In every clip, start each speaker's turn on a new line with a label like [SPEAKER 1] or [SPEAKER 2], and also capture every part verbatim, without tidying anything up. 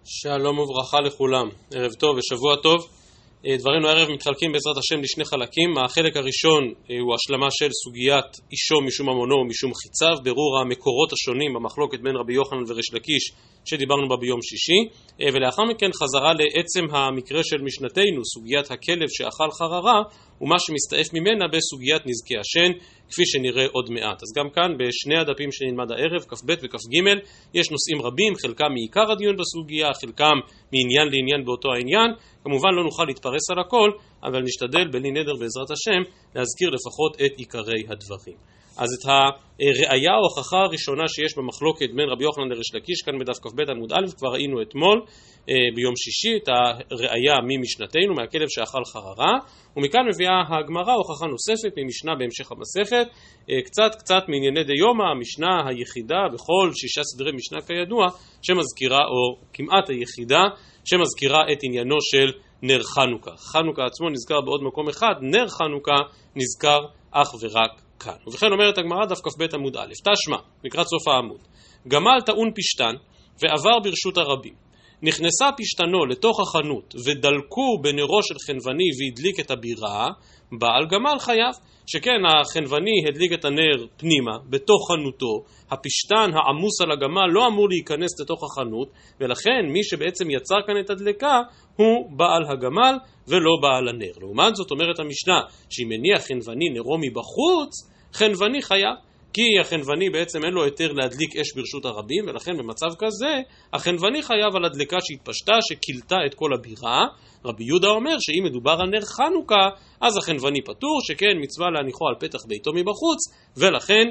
[SPEAKER 1] שלום וברכה לכולם, ערב טוב ושבוע טוב. דברינו הערב מתחלקים בעזרת השם לשני חלקים. החלק הראשון הוא השלמה של סוגיית אישו משום ממונו ומשום חיציו, ברור המקורות השונים במחלוקת בין רבי יוחנן וריש לקיש שדיברנו בה ביום שישי, ולאחר מכן חזרה לעצם המקרה של משנתנו, סוגיית הכלב שאכל חררה ומה שמסתעף ממנה בסוגיית נזקי השן, כפי שנראה עוד מעט. אז גם כאן בשני הדפים שנלמד הערב, כ"ב וכ"ג, יש נושאים רבים, חלקם מעיקר הדיון בסוגיה, חלקם מעניין לעניין באותו העניין. כמובן לא נוכל להתפרס על הכל, אבל נשתדל בלי נדר בעזרת השם להזכיר לפחות את עיקרי הדברים. אז את הראיה או ההוכחה הראשונה שיש במחלוקת בין רבי יוחנן לריש לקיש, כאן בדף כ"ב עמוד א', כבר ראינו אתמול ביום שישי את הראיה ממשנתנו, מהכלב שאכל חררה, ומכאן מביאה הגמרא הוכחה נוספת ממשנה בהמשך המסכת, קצת קצת מענייני דיומא, המשנה היחידה בכל שישה סדרי משנה כידוע, שמזכירה, או כמעט היחידה, שמזכירה את עניינו של נר חנוכה. חנוכה עצמו נזכר בעוד מקום אחד, נר חנוכה נזכר אך ורק כאן. ובכן אומרת הגמרא דף כ"ב עמוד א', תשמע, לקראת סוף העמוד, גמל טעון פשטן ועבר ברשות הרבים. נכנסה פשטנו לתוך החנות ודלקו בנרו של חנווני והדליק את הבירה, בעל גמל חייב. שכן החנווני הדליק את הנר פנימה, בתוך חנותו, הפשטן העמוס על הגמל לא אמור להיכנס לתוך החנות, ולכן מי שבעצם יצר כאן את הדלקה הוא בעל הגמל ולא בעל הנר. לעומת זאת אומרת המשנה, שאם מניח חנווני נרו מבחוץ, חנווני חייב. כי החנווני בעצם אין לו היתר להדליק אש ברשות הרבים, ולכן במצב כזה החנווני חייב על הדלקה שהתפשטה, שקילתה את כל הבירה. רבי יהודה אומר שאם מדובר על נר חנוכה, אז החנווני פטור, שכן מצווה להניחו על פתח ביתו מבחוץ, ולכן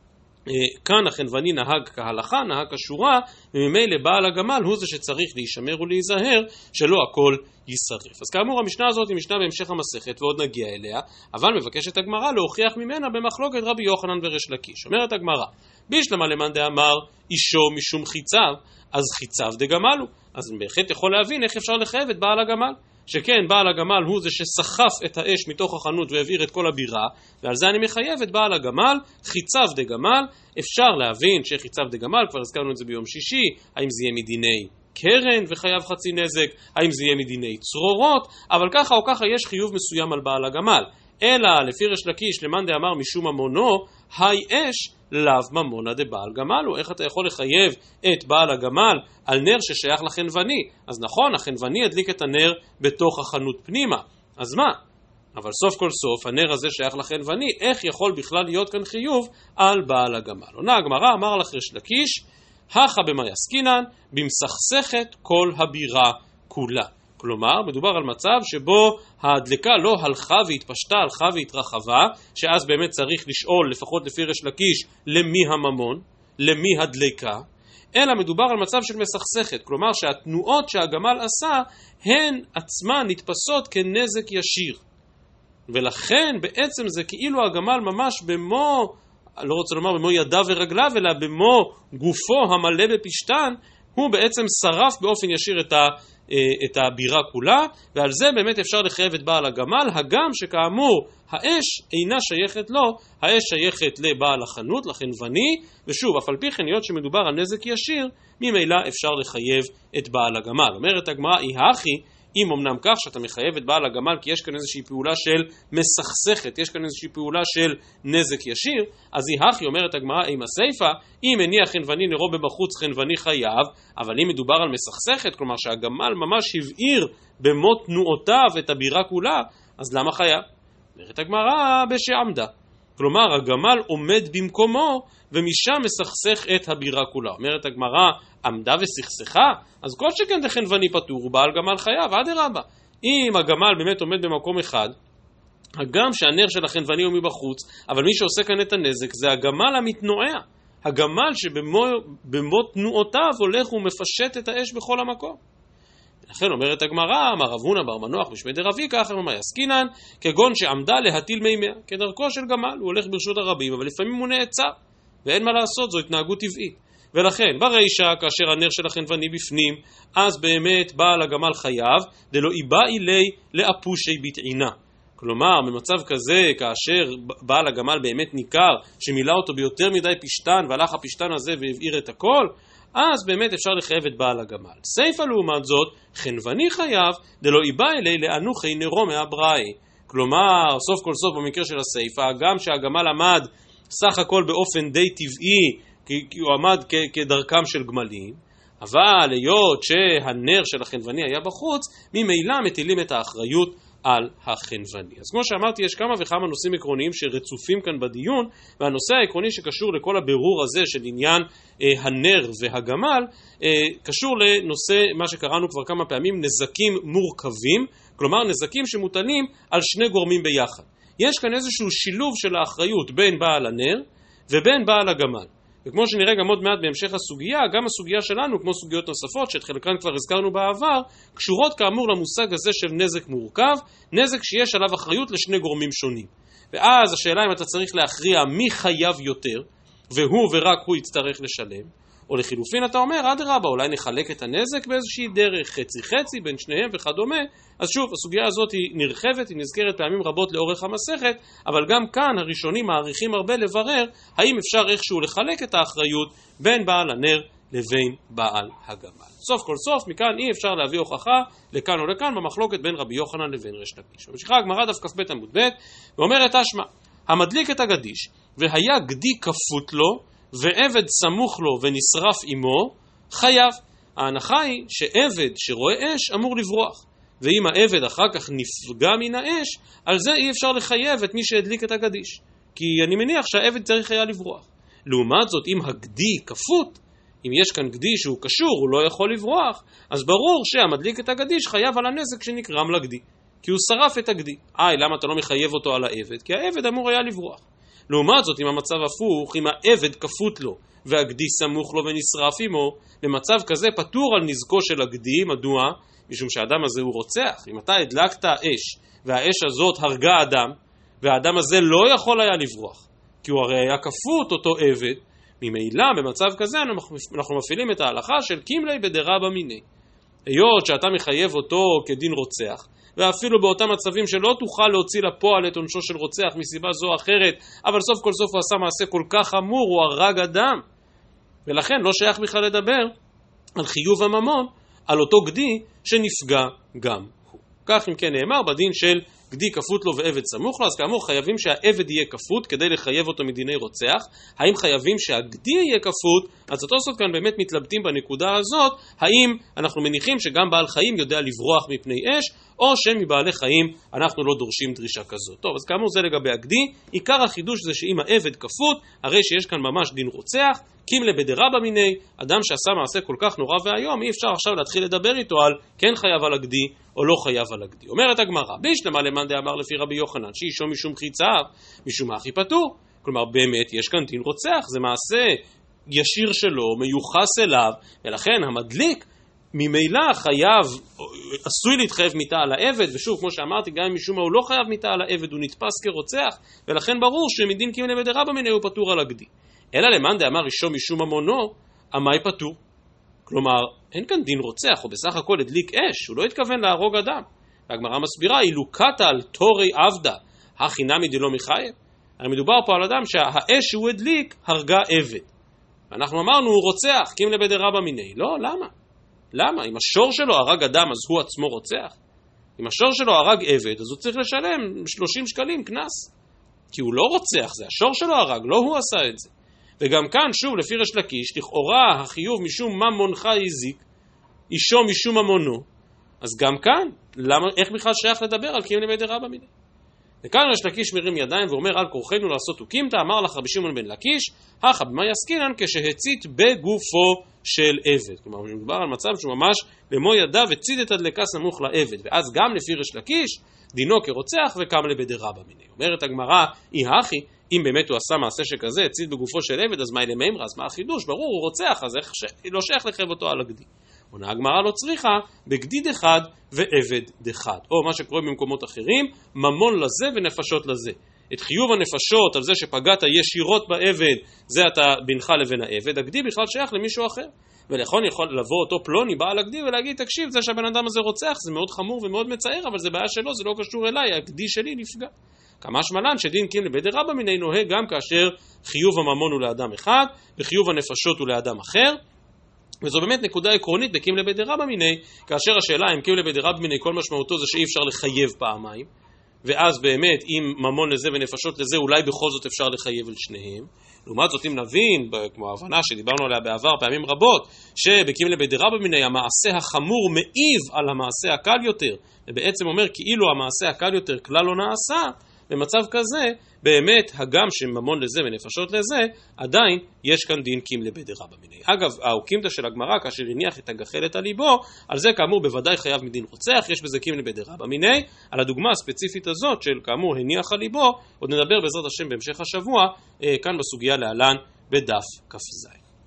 [SPEAKER 1] כאן החנווני נהג כהלכה, נהג כשורה, וממילא בעל הגמל הוא זה שצריך להישמר ולהיזהר שלא הכל יישרף. אז כאמור המשנה הזאת היא משנה בהמשך המסכת ועוד נגיע אליה, אבל מבקשת הגמרא להוכיח ממנה במחלוקת רבי יוחנן וריש לקיש. אומרת הגמרא, בישלמה למאן דאמר אישו משום חיציו, אז חיציו דגמלו. אז בהחלט יכול להבין איך אפשר לחייב את בעל הגמל. שכן בעל הגמל הוא זה שסחף את האש מתוך החנות והעביר את כל הבירה, ועל זה אני מחייב את בעל הגמל, חיציו דגמל. אפשר להבין שחיציו דגמל, כבר הזכרנו את זה ביום שישי, האם זה יהיה מדיני קרן וחייב חצי נזק, האם זה יהיה מדיני צרורות, אבל ככה או ככה יש חיוב מסוים על בעל הגמל. אלא לפי ריש לקיש למאן דאמר משום ממונו, היי אש לאו ממונה דבעל גמל. איך אתה יכול לחייב את בעל הגמל על נר ששייך לחנווני? אז נכון, החנווני הדליק את הנר בתוך החנות פנימה, אז מה? אבל סוף כל סוף הנר הזה שייך לחנווני, איך יכול בכלל להיות כאן חיוב על בעל הגמל? עונה הגמרא, אמר לך ריש לקיש, הכה במאי עסקינן, במסכסכת כל הבירה כולה. כלומר, מדובר על מצב שבו הדלקה לא הלכה והתפשטה, הלכה והתרחבה, שאז באמת צריך לשאול, לפחות לפי ריש לקיש, למי הממון, למי הדלקה, אלא מדובר על מצב של מסכסכת, כלומר שהתנועות שהגמל עשה, הן עצמן נתפסות כנזק ישיר. ולכן בעצם זה כאילו הגמל ממש במו, לא רוצה לומר במו ידיו ורגליו, אלא במו גופו המלא בפשטן, הוא בעצם שרף באופן ישיר את ה... את הבירה כולה, ועל זה באמת אפשר לחייב את בעל הגמל, הגם שכאמור האש אינה שייכת לו, האש שייכת לבעל החנות, לחנווני, ושוב, אף על פי כן היות שמדובר על נזק ישיר, ממילא אפשר לחייב את בעל הגמל. אומרת הגמרא, אי הכי, אם אמנם כך שאתה מחייב את בעל הגמל כי יש כאן איזושהי פעולה של מסכסכת, יש כאן איזושהי פעולה של נזק ישיר, אז היא הכי, אומרת הגמרא, עם הסייפה, אם מניח חנווני נרו בבחוץ חנווני חייב, אבל אם מדובר על מסכסכת, כלומר שהגמל ממש הבעיר במו תנועותיו את הבירה כולה, אז למה חייב? אומרת הגמרא, בשעמדה. כלומר הגמל עומד במקומו ומשם מסכסך את הבירה כולה. אומרת הגמרא, עמדה וסכסכה, אז כל שכן דחנווני פטור ובעל גמל חייב, אדרבה. אם הגמל באמת עומד במקום אחד, הגם שהנר של החנווני הוא מבחוץ, אבל מי שעושה כאן את הנזק זה הגמל המתנועע, הגמל שבמו תנועותיו הולך ומפשט את האש בכל המקום. לכן אומרת הגמרא, אמר רב הונא בר מנוח בשמי דרבי, ככה במאי עסקינן, כגון שעמדה להטיל מימיה, כדרכו של גמל, הוא הולך ברשות הרבים, אבל לפעמים הוא נעצר, ואין מה לעשות, זו התנהגות טבעית. ולכן ברישא כאשר הנר של החנווני בפנים, אז באמת בעל הגמל חייב, דלא איבאי לי לאפושי בטעינה. כלומר, במצב כזה, כאשר בעל הגמל באמת ניכר, שמילא אותו ביותר מדי פשטן, והלך הפשטן הזה והבעיר את הכל, אז באמת אפשר לחייב את בעל הגמל. סייפה לעומת זאת, חנווני חייב, דלא איבא אלי לאנוכי נרו מהבראי. כלומר, סוף כל סוף במקרה של הסייפה, גם שהגמל עמד סך הכל באופן די טבעי, כי הוא עמד כ- כדרכם של גמלים, אבל היות שהנר של החנווני היה בחוץ, ממילא מטילים את האחריות על החנווני. אז כמו שאמרתי, יש כמה וכמה נושאים עקרוניים שרצופים כאן בדיון, והנושא העקרוני שקשור לכל הבירור הזה של עניין אה, הנר והגמל, אה, קשור לנושא מה שקראנו כבר כמה פעמים, נזקים מורכבים, כלומר נזקים שמוטלים על שני גורמים ביחד. יש כאן איזשהו שילוב של האחריות בין בעל הנר ובין בעל הגמל. וכמו שנראה גם עוד מעט בהמשך הסוגיה, גם הסוגיה שלנו, כמו סוגיות נוספות, שאת חלקן כבר הזכרנו בעבר, קשורות כאמור למושג הזה של נזק מורכב, נזק שיש עליו אחריות לשני גורמים שונים. ואז השאלה אם אתה צריך להכריע מי חייב יותר, והוא ורק הוא יצטרך לשלם, או לחילופין אתה אומר, אדרבה, אולי נחלק את הנזק באיזושהי דרך, חצי חצי בין שניהם וכדומה. אז שוב, הסוגיה הזאת היא נרחבת, היא נזכרת פעמים רבות לאורך המסכת, אבל גם כאן הראשונים מעריכים הרבה לברר, האם אפשר איכשהו לחלק את האחריות בין בעל הנר לבין בעל הגמל. סוף כל סוף, מכאן אי אפשר להביא הוכחה לכאן או לכאן במחלוקת בין רבי יוחנן לבין ריש לקיש. ממשיכה הגמרא דף כ"ב עמוד ב' ואומרת אשמה, המדליק את הגדיש והיה גדי כפות לו, ועבד סמוך לו ונשרף עמו, חייב. ההנחה היא שעבד שרואה אש אמור לברוח. ואם העבד אחר כך נפגע מן האש, על זה אי אפשר לחייב את מי שהדליק את הגדיש. כי אני מניח שהעבד צריך היה לברוח. לעומת זאת, אם הגדי כפות, אם יש כאן גדי שהוא קשור, הוא לא יכול לברוח, אז ברור שהמדליק את הגדיש חייב על הנזק שנקרם לגדי. כי הוא שרף את הגדי. איי, למה אתה לא מחייב אותו על העבד? כי העבד אמור היה לברוח. לעומת זאת, אם המצב הפוך, אם העבד כפות לו והגדי סמוך לו ונשרף עמו, במצב כזה פטור על נזקו של הגדי. מדוע? משום שהאדם הזה הוא רוצח. אם אתה הדלקת אש והאש הזאת הרגה אדם, והאדם הזה לא יכול היה לברוח, כי הוא הרי היה כפות אותו עבד, ממילא במצב כזה אנחנו מפעילים את ההלכה של קימלי בדרבא מיני. היות שאתה מחייב אותו כדין רוצח, ואפילו באותם מצבים שלא תוכל להוציא לפועל את עונשו של רוצח מסיבה זו או אחרת, אבל סוף כל סוף הוא עשה מעשה כל כך חמור, הוא הרג אדם, ולכן לא שייך בכלל לדבר על חיוב הממון על אותו גדי שנפגע גם הוא. כך אם כן נאמר בדין של גדי כפות לו ועבד סמוך לו. אז כאמור חייבים שהעבד יהיה כפות כדי לחייב אותו מדיני רוצח. האם חייבים שהגדי יהיה כפות? אז התוספות כאן באמת מתלבטים בנקודה הזאת, האם אנחנו מניחים שגם בעל חיים יודע לברוח מפני אש, או שמבעלי חיים אנחנו לא דורשים דרישה כזאת. טוב, אז כאמור זה לגבי הגדי. עיקר החידוש זה שאם העבד כפות, הרי שיש כאן ממש דין רוצח, קימלה בדרבא מיני, אדם שעשה מעשה כל כך נורא והיום, אי אפשר עכשיו להתחיל לדבר איתו על כן חייב על הגדי או לא חייב על הגדי. אומרת הגמרא, בישלמה למאן דאמר לפי רבי יוחנן, שאישו משום חיציו, משום אחי פטור. כלומר באמת יש כאן דין רוצח, זה מעשה ישיר שלו, מיוחס אליו, ולכן המדליק ממילא חייב, עשוי להתחייב מיתה על העבד, ושוב כמו שאמרתי, גם אם משום מה הוא לא חייב מיתה על העבד, הוא נתפס כרוצח, ולכן ברור שמדין קימלה בדרבא מיני הוא פטור על הגדי. אלא למאן דאמר אישו משום ממונו, עמי פטור. כלומר, אין כאן דין רוצח, הוא בסך הכל הדליק אש, הוא לא התכוון להרוג אדם. והגמרא מסבירה, אילו קטע על תורי עבדה, הכי נמי דלא מחייב. הרי מדובר פה על אדם שהאש שהוא הדליק הרגה עבד. ואנחנו אמרנו, הוא רוצח, קימלה בדרבא מיני. לא, למה? למה? אם השור שלו הרג אדם, אז הוא עצמו רוצח? אם השור שלו הרג עבד, אז הוא צריך לשלם שלושים שקלים קנס. כי הוא לא רוצח, זה השור שלו הרג, לא הוא עשה את זה. וגם כאן, שוב, לפי ריש לקיש, לכאורה החיוב משום ממונך הזיק, אישו משום ממונו. אז גם כאן, למה, איך בכלל שייך לדבר על קימלה בדרבא מיני? וכאן ריש לקיש מרים ידיים ואומר, על כורחנו לעשות וקימתא, אמר לך רבי שמעון בן לקיש, הכא במה יעסקינן כשהצית בגופו של עבד. כלומר, מדובר על מצב שהוא ממש במו ידיו הצית את הדלקה סמוך לעבד, ואז גם לפי ריש לקיש, דינו כרוצח וקמלה בדרבא מיני. אומרת הגמרא, אי הכי, אם באמת הוא עשה מעשה שכזה, הצית בגופו של עבד, אז מה אלה מימרא, אז מה החידוש? ברור, הוא רוצח, אז איך ש... לא שייך לחייב אותו על הגדי. עונה הגמרא לא צריכה, בגדי דחד ועבד דחד. או מה שקורה במקומות אחרים, ממון לזה ונפשות לזה. את חיוב הנפשות על זה שפגעת ישירות בעבד, זה אתה בינך לבין העבד, הגדי בכלל שייך למישהו אחר. ולכן יכול לבוא אותו פלוני בעל הגדי ולהגיד, תקשיב, זה שהבן אדם הזה רוצח, זה מאוד חמור ומאוד מצער, אבל זה בעיה שלו, זה לא קשור אליי, הגדי שלי נפגע. כמה שמלן שדין קימלה בדרבא מיני נוהג גם כאשר חיוב הממון הוא לאדם אחד, וחיוב הנפשות הוא לאדם אחר. וזו באמת נקודה עקרונית בקימלה בדירבא מיניה, כאשר השאלה אם קימלה בדירבא מיניה כל משמעותו זה שאי אפשר לחייב פעמיים, ואז באמת אם ממון לזה ונפשות לזה אולי בכל זאת אפשר לחייב על שניהם. לעומת זאת אם נבין, כמו ההבנה שדיברנו עליה בעבר פעמים רבות, שבקימלה בדירבא מיניה המעשה החמור מעיב על המעשה הקל יותר, ובעצם אומר כאילו המעשה הקל יותר כלל לא נעשה, במצב כזה באמת הגם שממון לזה ונפשות לזה עדיין יש כאן דין קימלה בדירבא מיניה. אגב, האוקימתא של הגמרא כאשר הניח את הגחלת על ליבו, על זה כאמור בוודאי חייב מדין רוצח, יש בזה קימלה בדירבא מיניה. על הדוגמה הספציפית הזאת של כאמור הניח על ליבו עוד נדבר בעזרת השם בהמשך השבוע אה, כאן בסוגיה להלן בדף כ"ז.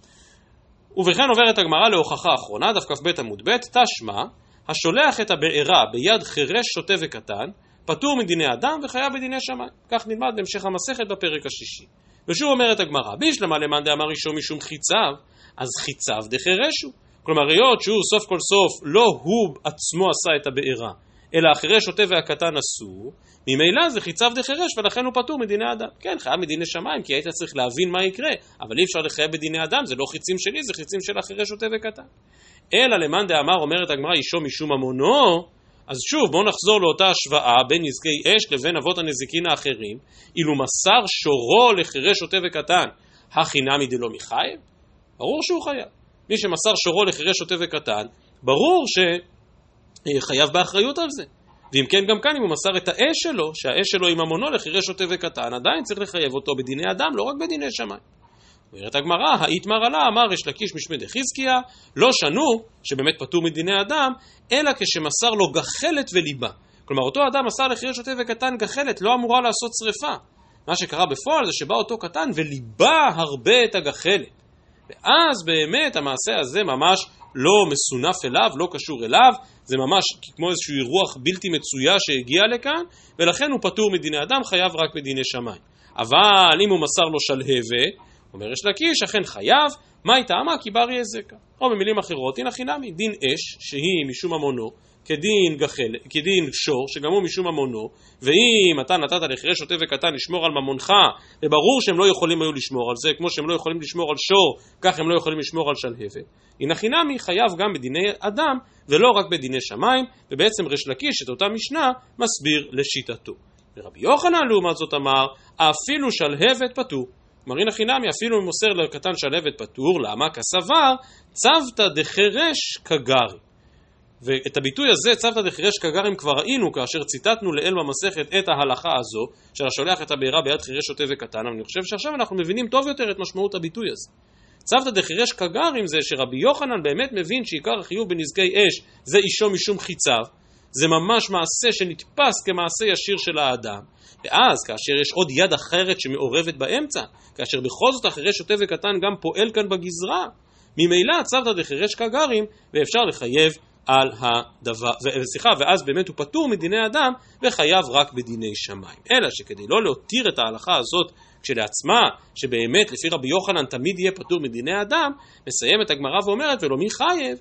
[SPEAKER 1] ובכן עוברת הגמרא להוכחה אחרונה, דף כ"ב עמוד ב', תשמע השולח את הבעירה ביד חירש שוטה וקטן פטור מדיני אדם וחייב בדיני שמיים. כך נלמד בהמשך המסכת בפרק השישי. ושוב אומרת הגמרא, בישלמה למאן דאמר ראשון משום חיציו, אז חיציו דחירשו. כלומר, היות שהוא סוף כל סוף לא הוא עצמו עשה את הבעירה, אלא החירש שוטה והקטן עשו, ממילא זה חיציו דחירש ולכן הוא פטור מדיני אדם. כן, חייב מדיני שמיים, כי היית צריך להבין מה יקרה, אבל אי אפשר לחייב בדיני אדם, זה לא חיצים שלי, זה חיצים של החירש שוטה וקטן. אלא למאן דאמר אומרת הגמרא אישו משום ממונו, אז שוב בואו נחזור לאותה השוואה בין נזקי אש לבין אבות הנזיקין האחרים. אילו מסר שורו לחירש שוטה וקטן, החינמי דלא מחייב? ברור שהוא חייב. מי שמסר שורו לחירש שוטה וקטן, ברור שחייב באחריות על זה. ואם כן גם כאן אם הוא מסר את האש שלו, שהאש שלו עם ממונו לחירש שוטה וקטן, עדיין צריך לחייב אותו בדיני אדם, לא רק בדיני שמיים. אומרת הגמרא, האיתמר עלה, אמר יש לקיש משמי דחזקיה, לא שנו, שבאמת פטור מדיני אדם, אלא כשמסר לו גחלת וליבה. כלומר, אותו אדם מסר לחירש שוטה וקטן גחלת, לא אמורה לעשות שריפה. מה שקרה בפועל זה שבא אותו קטן וליבה הרבה את הגחלת. ואז באמת המעשה הזה ממש לא מסונף אליו, לא קשור אליו, זה ממש כמו איזשהו אירוח בלתי מצויה שהגיע לכאן, ולכן הוא פטור מדיני אדם, חייב רק בדיני שמיים. אבל אם הוא מסר לו שלהבת, אומר יש לקיש, אכן חייב, מה היא טעמה? כי ברי הזקה. או במילים אחרות, הנה חינמי, דין אש, שהיא משום ממונו, כדין גחל, כדין שור, שגם הוא משום ממונו, ואם אתה נתת לחירש שוטה וקטן לשמור על ממונך, וברור שהם לא יכולים היו לשמור על זה, כמו שהם לא יכולים לשמור על שור, כך הם לא יכולים לשמור על שלהבת. הנה חינמי חייב גם בדיני אדם, ולא רק בדיני שמיים, ובעצם ריש לקיש את אותה משנה מסביר לשיטתו. ורבי יוחנן לעומת זאת אמר, אפילו שלהבת פטור. מרינה חינמי, אפילו אם מוסר לקטן שלהבת פטור, למה? כסבר, צוותא דחירש כגרי. ואת הביטוי הזה, צוותא דחירש כגרים, כבר ראינו כאשר ציטטנו לאל במסכת את ההלכה הזו, של השולח את הבעירה ביד חירש שוטה וקטן, אבל אני חושב שעכשיו אנחנו מבינים טוב יותר את משמעות הביטוי הזה. צוותא דחירש כגרים זה שרבי יוחנן באמת מבין שעיקר החיוב בנזקי אש זה אישו משום חיציו, זה ממש מעשה שנתפס כמעשה ישיר של האדם, ואז כאשר יש עוד יד אחרת שמעורבת באמצע, כאשר בכל זאת החירש שוטה וקטן גם פועל כאן בגזרה, ממילא צוותא דחירש כגרים, ואפשר לחייב על הדבר, וסליחה, ואז באמת הוא פטור מדיני אדם וחייב רק בדיני שמיים. אלא שכדי לא להותיר את ההלכה הזאת כשלעצמה, שבאמת לפי רבי יוחנן תמיד יהיה פטור מדיני אדם, מסיימת הגמרא ואומרת ולא מי חייב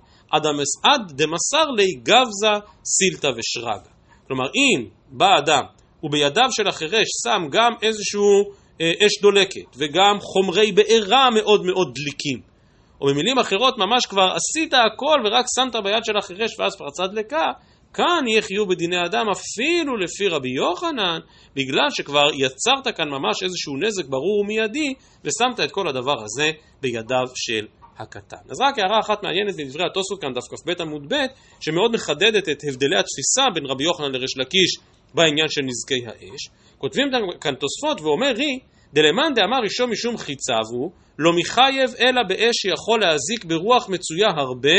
[SPEAKER 1] עד דמסר לי גבזה סילתא ושרגא. כלומר אם בא אדם ובידיו של החירש שם גם איזשהו אה, אש דולקת וגם חומרי בעירה מאוד מאוד דליקים, או במילים אחרות ממש כבר עשית הכל ורק שמת ביד של החירש ואז פרצה דלקה, כאן יהיה חיוב בדיני אדם אפילו לפי רבי יוחנן, בגלל שכבר יצרת כאן ממש איזשהו נזק ברור ומיידי ושמת את כל הדבר הזה בידיו של הקטן. אז רק הערה אחת מעניינת בדברי התוספות כאן דף כ"ב עמוד ב' שמאוד מחדדת את הבדלי התפיסה בין רבי יוחנן לריש לקיש בעניין של נזקי האש. כותבים כאן תוספות ואומר רי דלמאן דאמר ראשון משום חיציו הוא לא מחייב אלא באש שיכול להזיק ברוח מצויה הרבה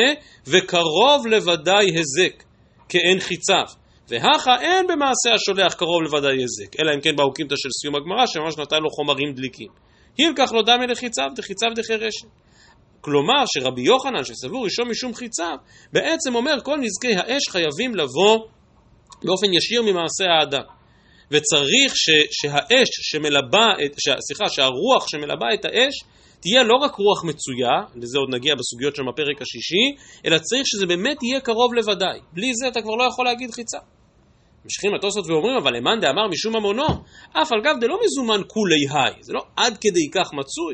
[SPEAKER 1] וקרוב לוודאי הזק כאין חיציו, והכה אין במעשה השולח קרוב לוודאי הזק, אלא אם כן באוקימתא של סיום הגמרא שממש נתן לו חומרים דליקים. הילקח לו דמי לחיציו דחיציו דחירשת. כלומר שרבי יוחנן שסבור ראשון משום חיציו בעצם אומר כל נזקי האש חייבים לבוא באופן ישיר ממעשה האדם, וצריך ש, שהאש שמלבה את, ש, סליחה, שהרוח שמלבה את האש תהיה לא רק רוח מצויה, לזה עוד נגיע בסוגיות של הפרק השישי, אלא צריך שזה באמת יהיה קרוב לוודאי. בלי זה אתה כבר לא יכול להגיד חיצה. ממשיכים התוספות ואומרים, אבל למאן דאמר משום ממונו, אף על גב דלא מזומן כולי היי, זה לא עד כדי כך מצוי.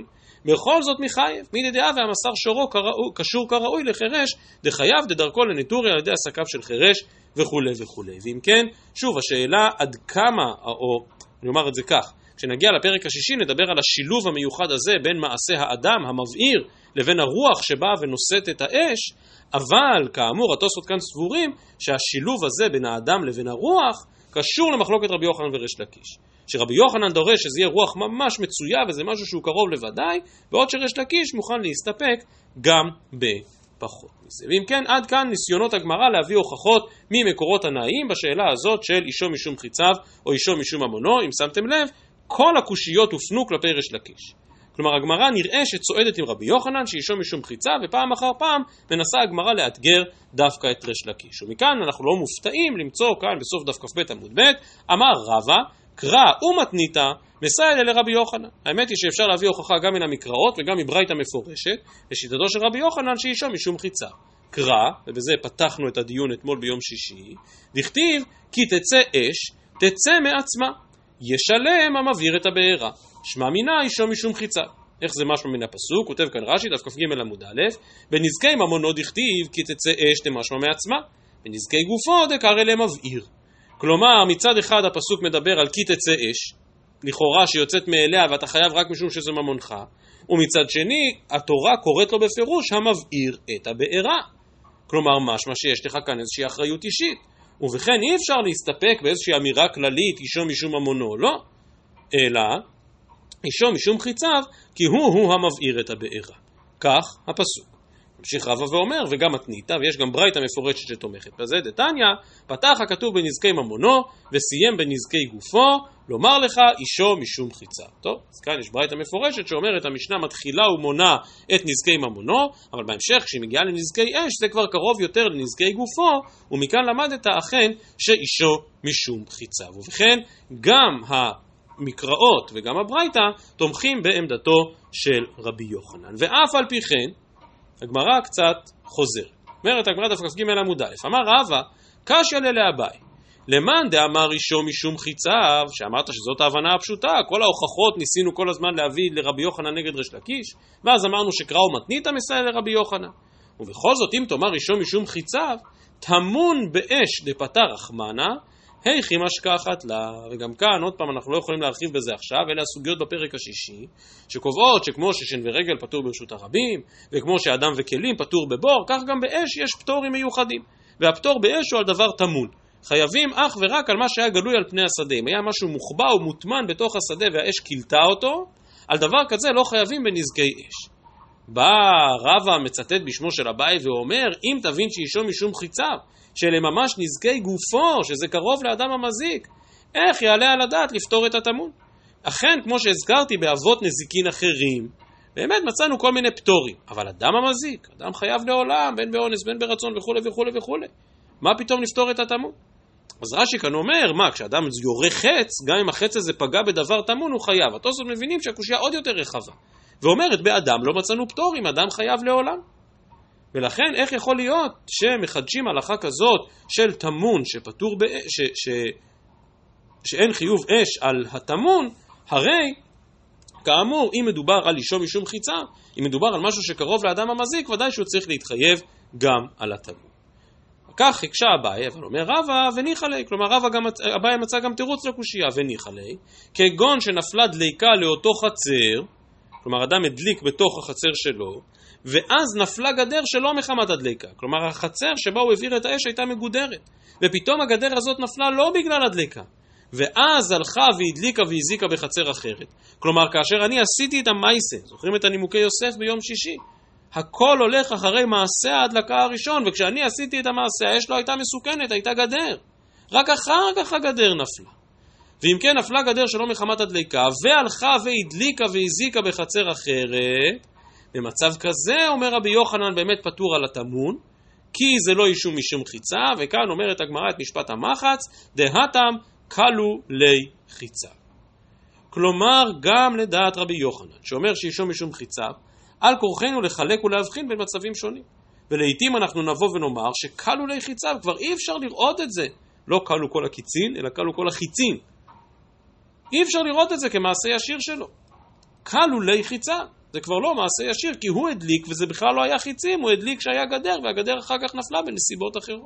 [SPEAKER 1] בכל זאת מחייב, מי דדעה והמסר שורו קראו, קשור כראוי לחרש, דחייב דדרכו לניטורי על ידי עסקיו של חרש וכו' וכו'. ואם כן, שוב השאלה עד כמה, או אני אומר את זה כך, כשנגיע לפרק השישי נדבר על השילוב המיוחד הזה בין מעשה האדם המבעיר לבין הרוח שבאה ונושאת את האש, אבל כאמור התוספות כאן סבורים שהשילוב הזה בין האדם לבין הרוח קשור למחלוקת רבי יוחנן וריש לקיש. שרבי יוחנן דורש שזה יהיה רוח ממש מצויה וזה משהו שהוא קרוב לוודאי, בעוד שריש לקיש מוכן להסתפק גם בפחות מזה. ואם כן, עד כאן ניסיונות הגמרא להביא הוכחות ממקורות הנאיים בשאלה הזאת של אישו משום חיציו או אישו משום ממונו. אם שמתם לב, כל הקושיות הופנו כלפי ריש לקיש. כלומר, הגמרא נראה שצועדת עם רבי יוחנן שאישו משום חיצה, ופעם אחר פעם מנסה הגמרא לאתגר דווקא את ריש לקיש. ומכאן אנחנו לא מופתעים למצוא כאן בסוף דף כ"ב עמוד ב', אמר רבא, קרא ומתניתא מסייע לרבי יוחנן. האמת היא שאפשר להביא הוכחה גם מן המקראות וגם מברייתא מפורשת, לשיטתו של רבי יוחנן שאישו משום חיצה. קרא, ובזה פתחנו את הדיון אתמול ביום שישי, דכתיב כי תצא אש, תצא מעצמה. ישלם המבעיר את הבארה, שמע מינה אישו משום חיצה. איך זה משמע מן הפסוק? כותב כאן רש"י דף כ"ג עמוד א', בנזקי ממונו דכתיב כי תצא אש תמשמע מעצמה, בנזקי גופו דקרא למבעיר. כלומר, מצד אחד הפסוק מדבר על כי תצא אש, לכאורה שיוצאת מאליה ואתה חייב רק משום שזה ממונך, ומצד שני התורה קוראת לו בפירוש המבעיר את הבארה. כלומר, משמע שיש לך כאן איזושהי אחריות אישית. ובכן אי אפשר להסתפק באיזושהי אמירה כללית אישו משום ממונו, לא, אלא אישו משום חיציו כי הוא-הוא המבעיר את הבארה. כך הפסוק. ממשיך רבא ואומר, וגם מתניתא, ויש גם ברייתא מפורשת שתומכת בזה, דתניא, פתח הכתוב בנזקי ממונו וסיים בנזקי גופו, לומר לך אישו משום חיציו. טוב, אז כאן יש ברייתא מפורשת שאומרת המשנה מתחילה ומונה את נזקי ממונו, אבל בהמשך כשהיא מגיעה לנזקי אש זה כבר קרוב יותר לנזקי גופו, ומכאן למדת אכן שאישו משום חיציו. ובכן גם המקראות וגם הברייתא תומכים בעמדתו של רבי יוחנן. ואף על פי כן הגמרא קצת חוזרת. אומרת הגמרא דף כ"ג עמוד א', אמר רבא, קשיא לאביי, למאן דאמר אישו משום חיציו, שאמרת שזאת ההבנה הפשוטה, כל ההוכחות ניסינו כל הזמן להביא לרבי יוחנן נגד ריש לקיש, ואז אמרנו שקרא ומתניתא מסייע לרבי יוחנן. ובכל זאת אם תאמר אישו משום חיציו, טמון באש דפתר רחמנה, היכי משכחת לה. וגם כאן, עוד פעם, אנחנו לא יכולים להרחיב בזה עכשיו, אלה הסוגיות בפרק השישי, שקובעות שכמו ששן ורגל פטור ברשות הרבים, וכמו שאדם וכלים פטור בבור, כך גם באש יש פטורים מיוחדים. והפטור באש הוא על דבר תמון. חייבים אך ורק על מה שהיה גלוי על פני השדה. אם היה משהו מוחבא ומוטמן בתוך השדה והאש קילתה אותו, על דבר כזה לא חייבים בנזקי אש. בא רבא מצטט בשמו של אביי ואומר, אם תבין שאישו משום חיציו, שאלה ממש נזקי גופו, שזה קרוב לאדם המזיק, איך יעלה על הדעת לפתור את התמון? אכן, כמו שהזכרתי באבות נזיקין אחרים, באמת מצאנו כל מיני פטורים, אבל אדם המזיק, אדם חייב לעולם, בין באונס, בין ברצון וכו' וכו' וכו'. מה פתאום לפתור את התמון? אז רש"י כאן אומר, מה, כשאדם יורה חץ, גם אם החץ הזה פגע בדבר תמון, הוא חייב. התוספות מבינים שהקושיה עוד יותר רחבה. ואומרת, באדם לא מצאנו פטורים, אדם חייב לעולם. ולכן איך יכול להיות שמחדשים הלכה כזאת של תמון שפטור באש, ש, ש, שאין חיוב אש על התמון, הרי כאמור אם מדובר על אישו משום חיצה, אם מדובר על משהו שקרוב לאדם המזיק, ודאי שהוא צריך להתחייב גם על התמון. כך הקשה אביי, אבל אומר רבא וניחא ליה, כלומר רבא גם, אביי מצא גם תירוץ לקושיה וניחא ליה, כגון שנפלה דליקה לאותו חצר, כלומר אדם הדליק בתוך החצר שלו, ואז נפלה גדר שלא מחמת הדליקה. כלומר, החצר שבה הוא העביר את האש הייתה מגודרת. ופתאום הגדר הזאת נפלה לא בגלל הדליקה. ואז הלכה והדליקה והזיקה בחצר אחרת. כלומר, כאשר אני עשיתי את המייסה, זוכרים את הנימוקי יוסף ביום שישי? הכל הולך אחרי מעשה ההדלקה הראשון, וכשאני עשיתי את המעשה, האש לא הייתה מסוכנת, הייתה גדר. רק אחר כך הגדר נפלה. ואם כן נפלה גדר שלא מחמת הדליקה, והלכה והדליקה והזיקה בחצר אחרת, במצב כזה, אומר רבי יוחנן, באמת פטור על התמון, כי זה לא אישום משום חיצה, וכאן אומרת הגמרא את משפט המחץ, דהתם קלו לי חיצה. כלומר, גם לדעת רבי יוחנן, שאומר שאישום משום חיצה, על כורחנו לחלק ולהבחין בין מצבים שונים. ולעיתים אנחנו נבוא ונאמר שקלו לי חיצה, כבר אי אפשר לראות את זה. לא קלו כל הקיצין, אלא קלו כל החיצין. אי אפשר לראות את זה כמעשה ישיר שלו. קלו לי חיצה. זה כבר לא מעשה ישיר, כי הוא הדליק וזה בכלל לא היה חיצים, הוא הדליק שהיה גדר, והגדר אחר כך נפלה בנסיבות אחרות.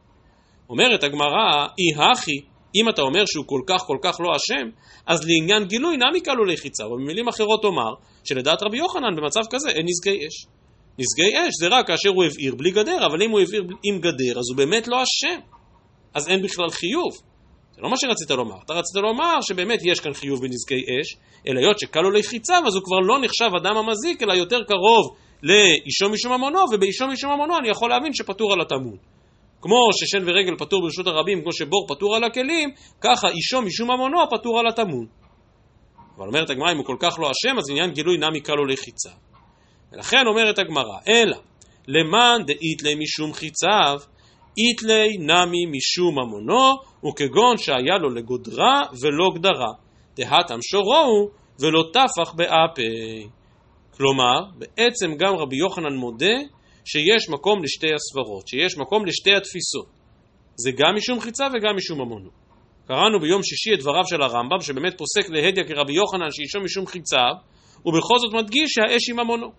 [SPEAKER 1] אומרת הגמרא, אי הכי, אם אתה אומר שהוא כל כך כל כך לא אשם, אז לעניין גילוי נמי קלו לחיצה, ובמילים אחרות אומר, שלדעת רבי יוחנן במצב כזה אין נזקי אש. נזקי אש זה רק כאשר הוא הבעיר בלי גדר, אבל אם הוא הבעיר עם גדר, אז הוא באמת לא אשם. אז אין בכלל חיוב. זה לא מה שרצית לומר. אתה רצית לומר שבאמת יש כאן חיוב בנזקי אש, אלא היות שקלו לחיצה, אז הוא כבר לא נחשב אדם המזיק, אלא יותר קרוב לאישו משום ממונו, ובאישו משום ממונו אני יכול להבין שפטור על התמון. כמו ששן ורגל פטור ברשות הרבים, כמו שבור פטור על הכלים, ככה אישו משום ממונו פטור על התמון. אבל אומרת הגמרא, אם הוא כל כך לא אשם, אז עניין גילוי נמי קלו לחיצה. ולכן אומרת הגמרא, אלא למען דאית לי משום חיציו, אית לי נמי משום ממונו, וכגון שהיה לו לגודרה ולא גדרה, דהתם שורו ולא תפח באפי. כלומר, בעצם גם רבי יוחנן מודה שיש מקום לשתי הסברות, שיש מקום לשתי התפיסות. זה גם משום חיצה וגם משום ממונו. קראנו ביום שישי את דבריו של הרמב"ם, שבאמת פוסק להדיא כרבי יוחנן שאישו משום חיציו, ובכל זאת מדגיש שהאש היא ממונו.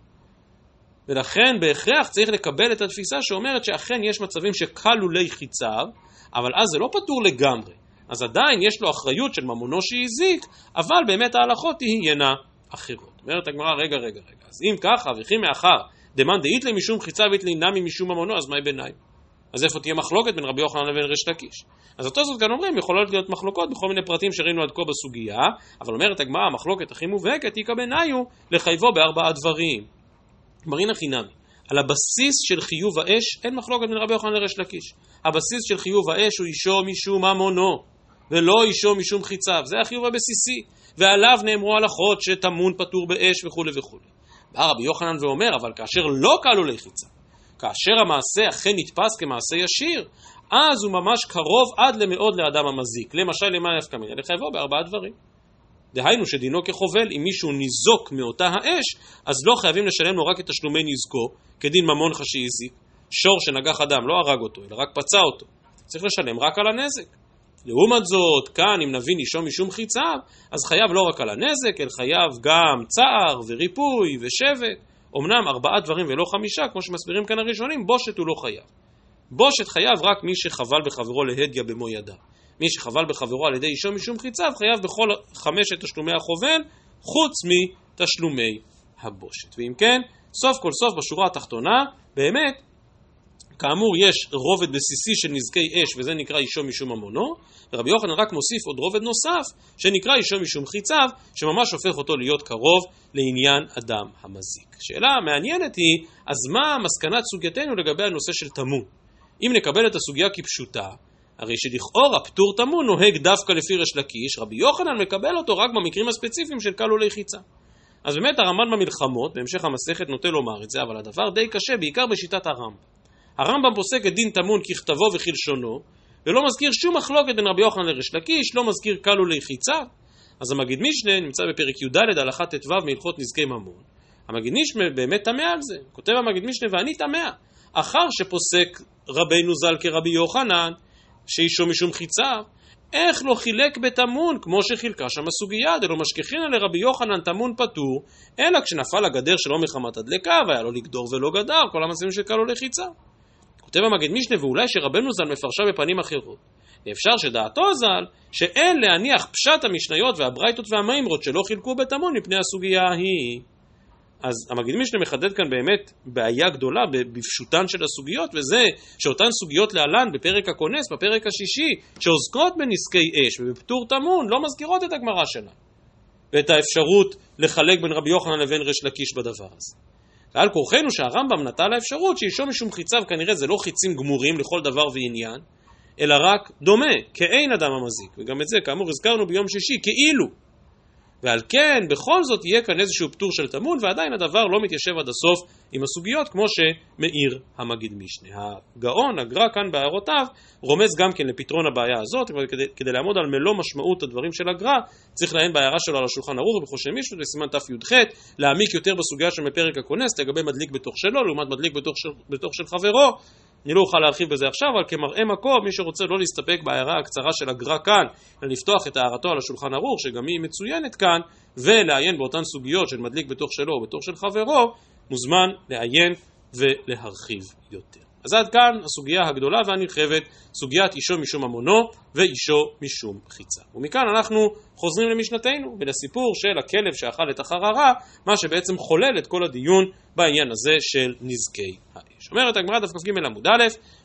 [SPEAKER 1] ולכן בהכרח צריך לקבל את התפיסה שאומרת שאכן יש מצבים שקלו לי חיציו, אבל אז זה לא פטור לגמרי. אז עדיין יש לו אחריות של ממונו שהזיק, אבל באמת ההלכות תהיינה אחרות. אומרת הגמרא, רגע, רגע, רגע. אז אם ככה, וכי מאחר, דמאן דאית לי משום חיציו ואית לי נמי משום ממונו, אז מהי ביניים? אז איפה תהיה מחלוקת בין רבי יוחנן לבין ריש לקיש? אז אותו זאת כאן אומרים, יכולות להיות מחלוקות בכל מיני פרטים שראינו עד כה בסוגיה, אבל אומרת הגמרא, המחלוקת הכי מובהקת היא כבניו לחייבו בארבעה דברים. מרינה חינמי, על הבסיס של חיוב האש אין מחלוקת בין רבי יוחנן לריש לקיש. הבסיס של חיוב האש הוא אישו משום ממונו, ולא אישו משום חיציו. זה החיוב הבסיסי, ועליו נאמרו הלכות שטמון פטור באש וכו' וכו'. בא רבי יוחנן ואומר, אבל כאשר לא קלו לחיצה, כאשר המעשה אכן נתפס כמעשה ישיר, אז הוא ממש קרוב עד למאוד לאדם המזיק. למשל, למה נפקא מינה? לחייבו בארבעה דברים. דהיינו שדינו כחובל, אם מישהו ניזוק מאותה האש, אז לא חייבים לשלם לו רק את תשלומי נזקו, כדין ממון חשי הזיק. שור שנגח אדם, לא הרג אותו, אלא רק פצע אותו. צריך לשלם רק על הנזק. לעומת זאת, כאן אם נבין אישו משום חיציו, אז חייב לא רק על הנזק, אלא חייב גם צער וריפוי ושבט. אמנם ארבעה דברים ולא חמישה, כמו שמסבירים כאן הראשונים, בושת הוא לא חייב. בושת חייב רק מי שחבל בחברו להדיא במו ידיו. מי שחבל בחברו על ידי אישו משום חיציו, חייב בכל חמשת תשלומי החובל, חוץ מתשלומי הבושת. ואם כן, סוף כל סוף בשורה התחתונה, באמת, כאמור יש רובד בסיסי של נזקי אש, וזה נקרא אישו משום ממונו, ורבי יוחנן רק מוסיף עוד רובד נוסף, שנקרא אישו משום חיציו, שממש הופך אותו להיות קרוב לעניין אדם המזיק. שאלה מעניינת היא, אז מה מסקנת סוגייתנו לגבי הנושא של תמון? אם נקבל את הסוגיה כפשוטה, הרי שלכאורה פטור תמון נוהג דווקא לפי ריש לקיש, רבי יוחנן מקבל אותו רק במקרים הספציפיים של קלו לחיצה. אז באמת הרמב"ם במלחמות, בהמשך המסכת נוטה לומר את זה, אבל הדבר די קשה, בעיקר בשיטת הרמב"ם. הרמב"ם פוסק את דין תמון ככתבו וכלשונו, ולא מזכיר שום מחלוקת בין רבי יוחנן לריש לקיש, לא מזכיר קלו לחיצה. אז המגיד משנה נמצא בפרק י"ד הלכה ט"ו מהלכות נזקי ממון. המגיד משנה באמת תמה על זה. כותב המגיד משנה ואני תמה. אחר שפוסק רבינו ז"ל כרבי יוחנן, שאישו משום חיציו, איך לא חילק בתמון כמו שחילקה שם הסוגיה, דלא משכחינא לרבי יוחנן תמון פטור, אלא כשנפל הגדר שלו מחמת הדלקה, והיה לו לגדור ולא גדר, כל המעשים שקלו לחיצה. כותב המגיד משנה, ואולי שרבנו ז"ל מפרשה בפנים אחרות. אפשר שדעתו ז"ל, שאין להניח פשט המשניות והברייתות והמיימרות שלא חילקו בתמון מפני הסוגיה ההיא. אז המגיד משנה מחדד כאן באמת בעיה גדולה בפשוטן של הסוגיות, וזה שאותן סוגיות להלן בפרק הכונס, בפרק השישי, שעוסקות בנזקי אש ובפטור תמון, לא מזכירות את הגמרא שלה, ואת האפשרות לחלק בין רבי יוחנן לבין ריש לקיש בדבר הזה. ועל כורחנו שהרמב"ם נטע לאפשרות שאישו משום חיציו כנראה זה לא חיצים גמורים לכל דבר ועניין, אלא רק דומה, כאין אדם המזיק, וגם את זה כאמור הזכרנו ביום שישי, כאילו. ועל כן, בכל זאת יהיה כאן איזשהו פטור של תמון, ועדיין הדבר לא מתיישב עד הסוף עם הסוגיות, כמו שמאיר המגיד משנה. הגאון, הגר"א כאן בהערותיו, רומז גם כן לפתרון הבעיה הזאת, אבל כדי, כדי לעמוד על מלוא משמעות הדברים של הגר"א, צריך לעיין בהערה שלו על השולחן ערוך בחושן משפט בסימן ת"י"ח, להעמיק יותר בסוגיה של מפרק הכונס, לגבי מדליק בתוך שלו, לעומת מדליק בתוך של, בתוך של חברו, אני לא אוכל להרחיב בזה עכשיו, אבל כמראה מקום, מי שרוצה לא להסתפק בהערה הקצרה של הגר"א כאן, אלא לפתוח את הערתו על השולחן ערוך, שגם היא מצוינת כאן, ולעיין באותן סוגיות של מדליק בתוך שלו או בתוך של חברו, מוזמן לעיין ולהרחיב יותר. אז עד כאן הסוגיה הגדולה והנרחבת, סוגיית אישו משום ממונו ואישו משום חיצה. ומכאן אנחנו חוזרים למשנתנו ולסיפור של הכלב שאכל את החררה, מה שבעצם חולל את כל הדיון בעניין הזה של נזקי האש. אומרת הגמרא דף כ"ג עמוד א',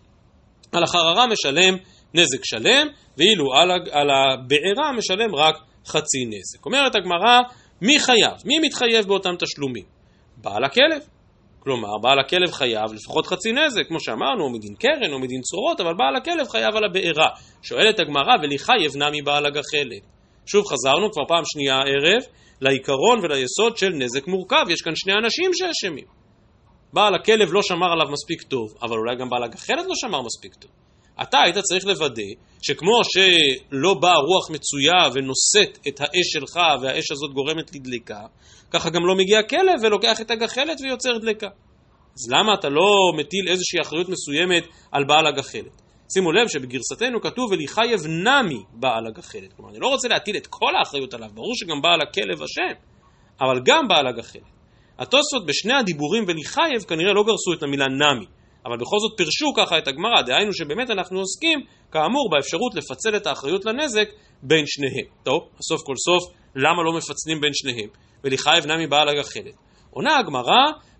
[SPEAKER 1] על החררה משלם נזק שלם, ואילו על, על הבעירה משלם רק חצי נזק. אומרת הגמרא, מי חייב? מי מתחייב באותם תשלומים? בעל הכלב. כלומר, בעל הכלב חייב לפחות חצי נזק, כמו שאמרנו, או מדין קרן או מדין צורות, אבל בעל הכלב חייב על הבעירה. שואלת הגמרא, ולי חייב נמי בעל הגחלת. שוב חזרנו כבר פעם שנייה הערב לעיקרון וליסוד של נזק מורכב. יש כאן שני אנשים שאשמים. בעל הכלב לא שמר עליו מספיק טוב, אבל אולי גם בעל הגחלת לא שמר מספיק טוב. אתה היית צריך לוודא שכמו שלא באה רוח מצויה ונושאת את האש שלך והאש הזאת גורמת לדליקה, ככה גם לא מגיע כלב ולוקח את הגחלת ויוצר דליקה. אז למה אתה לא מטיל איזושהי אחריות מסוימת על בעל הגחלת? שימו לב שבגרסתנו כתוב ולי חייב נמי בעל הגחלת. כלומר, אני לא רוצה להטיל את כל האחריות עליו, ברור שגם בעל הכלב אשם, אבל גם בעל הגחלת. התוספות בשני הדיבורים ולי חייב כנראה לא גרסו את המילה נמי, אבל בכל זאת פרשו ככה את הגמרא, דהיינו שבאמת אנחנו עוסקים כאמור באפשרות לפצל את האחריות לנזק בין שניהם. טוב, בסוף כל סוף, למה לא מפצלים בין שניהם? ולי חייב נמי בעל הגחלת. עונה הגמרא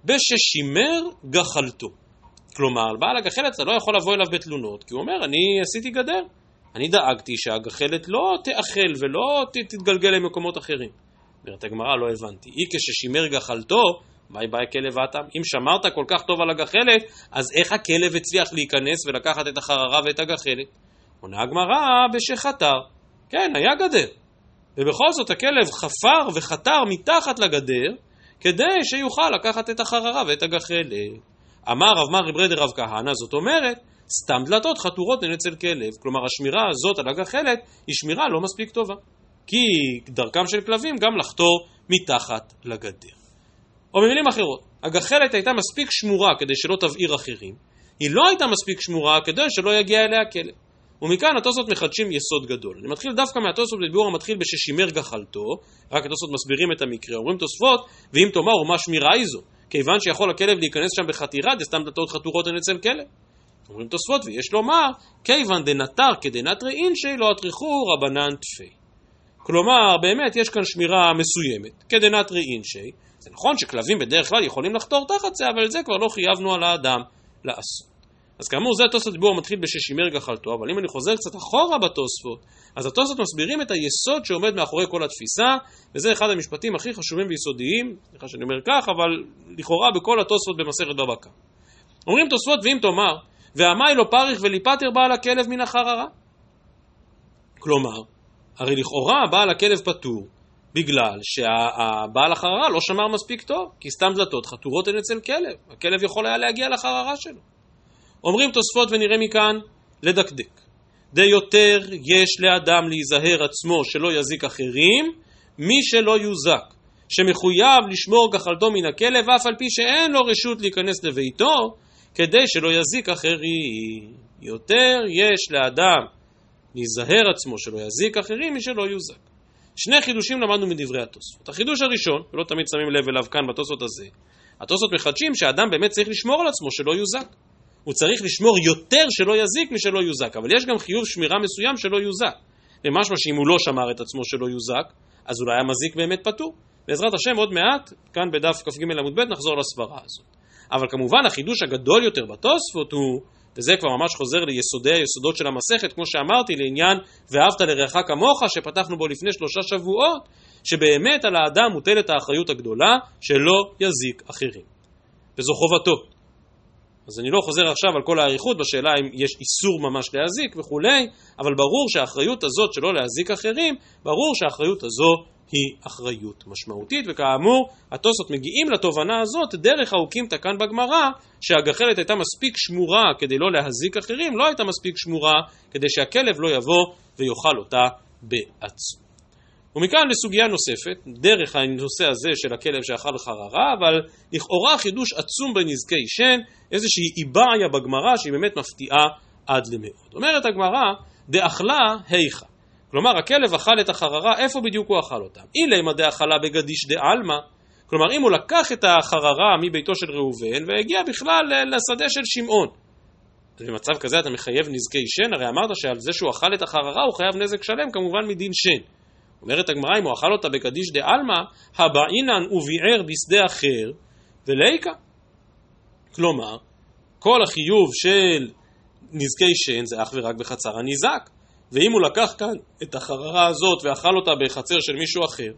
[SPEAKER 1] בששימר גחלתו. כלומר, בעל הגחלת אתה לא יכול לבוא אליו בתלונות, כי הוא אומר, אני עשיתי גדר. אני דאגתי שהגחלת לא תאכל ולא תתגלגל למקומות אחרים. אומרת הגמרא, לא הבנתי. אי כששימר גחלתו, ביי ביי כלב אתם. אם שמרת כל כך טוב על הגחלת, אז איך הכלב הצליח להיכנס ולקחת את החררה ואת הגחלת? עונה הגמרא בשחתר. כן, היה גדר. ובכל זאת הכלב חפר וחתר מתחת לגדר, כדי שיוכל לקחת את החררה ואת הגחלת. אמר רב מרי ברדר רב כהנא, זאת אומרת, סתם דלתות חתורות הן אצל כלב. כלומר, השמירה הזאת על הגחלת היא שמירה לא מספיק טובה. כי דרכם של כלבים גם לחתור מתחת לגדר. או במילים אחרות, הגחלת הייתה מספיק שמורה כדי שלא תבעיר אחרים, היא לא הייתה מספיק שמורה כדי שלא יגיע אליה כלב. ומכאן התוספות מחדשים יסוד גדול. אני מתחיל דווקא מהתוספות בדיבור המתחיל בששימר גחלתו, רק התוספות מסבירים את המקרה. אומרים תוספות, ואם תאמר ומה שמירה היא זו? כיוון שיכול הכלב להיכנס שם בחתירה, דסתם דלתות חתורות הן אצל כלב. אומרים תוספות, ויש לומר, כיוון דנטר כדנטרי אינשי לא אטריחו רבנן תפי. כלומר, באמת יש כאן שמירה מסוימת, כדנטרי אינשי. זה נכון שכלבים בדרך כלל יכולים לחתור תחת זה, אבל את זה כבר לא חייבנו על האדם לעשות. אז כאמור, זה התוספות דיבור המתחיל בששימר גחלתו, אבל אם אני חוזר קצת אחורה בתוספות, אז התוספות מסבירים את היסוד שעומד מאחורי כל התפיסה, וזה אחד המשפטים הכי חשובים ויסודיים, סליחה שאני אומר כך, אבל לכאורה בכל התוספות במסכת בבא קמא. אומרים תוספות, ואם תאמר, והמאי לא פריך וליפטר בעל הכלב מן החררה. כלומר, הרי לכאורה בעל הכלב פטור, בגלל שהבעל החררה לא שמר מספיק טוב, כי סתם דלתות חתורות הן אצל כלב, הכלב יכול היה להגיע לחררה שלו. אומרים תוספות ונראה מכאן לדקדק. די יותר יש לאדם להיזהר עצמו שלא יזיק אחרים, מי שלא יוזק, שמחויב לשמור גחלתו מן הכלב, אף על פי שאין לו רשות להיכנס לביתו, כדי שלא יזיק אחרים. יותר יש לאדם להיזהר עצמו שלא יזיק אחרים, מי שלא יוזק. שני חידושים למדנו מדברי התוספות. החידוש הראשון, ולא תמיד שמים לב אליו כאן בתוספות הזה, התוספות מחדשים שהאדם באמת צריך לשמור על עצמו שלא יוזק. הוא צריך לשמור יותר שלא יזיק משלא יוזק, אבל יש גם חיוב שמירה מסוים שלא יוזק. למשמע שאם הוא לא שמר את עצמו שלא יוזק, אז אולי המזיק באמת פטור. בעזרת השם עוד מעט, כאן בדף כ"ג עמוד ב' נחזור לסברה הזאת. אבל כמובן החידוש הגדול יותר בתוספות הוא, וזה כבר ממש חוזר ליסודי היסודות של המסכת, כמו שאמרתי, לעניין ואהבת לרעך כמוך, שפתחנו בו לפני שלושה שבועות, שבאמת על האדם מוטלת האחריות הגדולה שלא יזיק אחרים. וזו חובתו. אז אני לא חוזר עכשיו על כל העריכות בשאלה אם יש איסור ממש להזיק וכולי, אבל ברור שהאחריות הזאת שלא להזיק אחרים, ברור שהאחריות הזו היא אחריות משמעותית, וכאמור, התוספות מגיעים לתובנה הזאת דרך האוקימתא כאן בגמרא, שהגחלת הייתה מספיק שמורה כדי לא להזיק אחרים, לא הייתה מספיק שמורה כדי שהכלב לא יבוא ויאכל אותה בעצמו. ומכאן לסוגיה נוספת, דרך הנושא הזה של הכלב שאכל חררה, אבל לכאורה חידוש עצום בנזקי שן, איזושהי איבעיה בגמרא שהיא באמת מפתיעה עד למאוד. אומרת הגמרא, דאכלה היכה. כלומר, הכלב אכל את החררה, איפה בדיוק הוא אכל אותה? אילמה דאכלה בגדיש דעלמא. כלומר, אם הוא לקח את החררה מביתו של ראובן, והגיע בכלל לשדה של שמעון. אז במצב כזה אתה מחייב נזקי שן, הרי אמרת שעל זה שהוא אכל את החררה, הוא חייב נזק שלם, כמובן מדין שן. אומרת הגמרא, אם הוא אכל אותה בגדיש דעלמא, הבעינן וביער בשדה אחר, וליקה. כלומר, כל החיוב של נזקי שן זה אך ורק בחצר הניזק. ואם הוא לקח כאן את החררה הזאת ואכל אותה בחצר של מישהו אחר,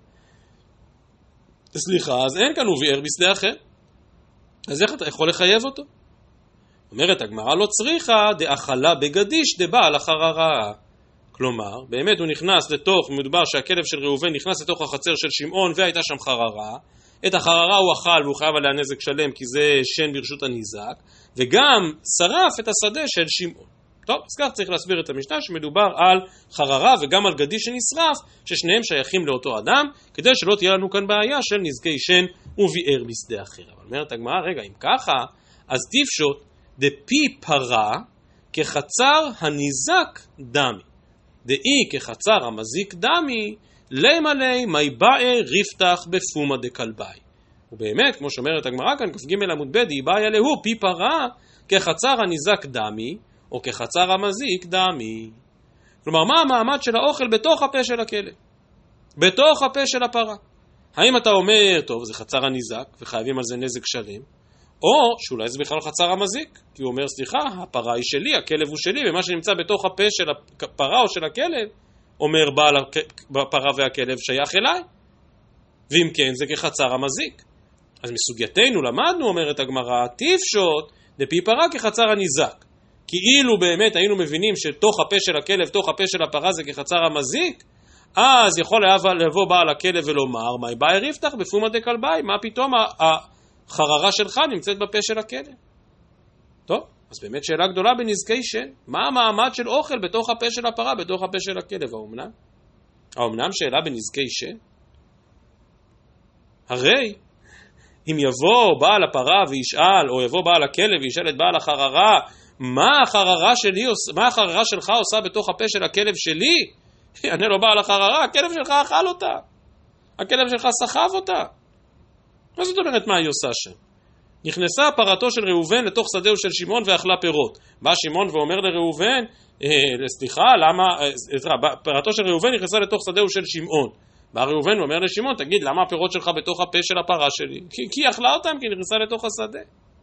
[SPEAKER 1] סליחה, אז אין כאן וביער בשדה אחר. אז איך אתה יכול לחייב אותו? אומרת הגמרא, לא צריכה דאכלה בגדיש דבעל החררה. כלומר, באמת הוא נכנס לתוך, מדובר שהכלב של ראובן נכנס לתוך החצר של שמעון והייתה שם חררה, את החררה הוא אכל והוא חייב עליה נזק שלם כי זה שן ברשות הניזק, וגם שרף את השדה של שמעון. טוב, אז כך צריך להסביר את המשנה שמדובר על חררה וגם על גדיש שנשרף, ששניהם שייכים לאותו אדם, כדי שלא תהיה לנו כאן בעיה של נזקי שן וביער בשדה אחר. אבל אומרת הגמרא, רגע, אם ככה, אז תפשוט דפי פרה כחצר הניזק דמי. דאי כחצר המזיק דמי, לימה לי מי באי ריפתח בפומה דקלבי. ובאמת, כמו שאומרת הגמרא כאן, כ"ג עמוד ב' היא באי עליהו פי פרה כחצר הניזק דמי, או כחצר המזיק דמי. כלומר, מה המעמד של האוכל בתוך הפה של הכלב? בתוך הפה של הפרה. האם אתה אומר, טוב, זה חצר הניזק, וחייבים על זה נזק שלם, או שאולי זה בכלל חצר המזיק, כי הוא אומר, סליחה, הפרה היא שלי, הכלב הוא שלי, ומה שנמצא בתוך הפה של הפרה או של הכלב, אומר בעל הפרה והכלב שייך אליי. ואם כן, זה כחצר המזיק. אז מסוגייתנו למדנו, אומרת הגמרא, תפשוט דפי פרה כחצר הניזק. כאילו באמת היינו מבינים שתוך הפה של הכלב, תוך הפה של הפרה זה כחצר המזיק, אז יכול לבוא בעל הכלב ולומר, מה באי ריפתח בפומה דקלבי, מה פתאום החררה שלך נמצאת בפה של הכלב? טוב, אז באמת שאלה גדולה בנזקי שן, מה המעמד של אוכל בתוך הפה של הפרה, בתוך הפה של הכלב? האומנם? האומנם שאלה בנזקי שן? הרי אם יבוא בעל הפרה וישאל, או יבוא בעל הכלב וישאל את בעל החררה, מה החררה שלי, מה החררה שלך עושה בתוך הפה של הכלב שלי? יענה לו בעל החררה, הכלב שלך אכל אותה, הכלב שלך סחב אותה. מה זאת אומרת מה היא עושה שם? נכנסה פרתו של ראובן לתוך שדהו של שמעון ואכלה פירות. בא שמעון ואומר לראובן, אה, סליחה, למה, אה, פרתו של ראובן נכנסה לתוך שדהו של שמעון. בא ראובן ואומר לשמעון, תגיד, למה הפירות שלך בתוך הפה של הפרה שלי? כי, כי אכלה אותם, כי נכנסה לתוך השדה.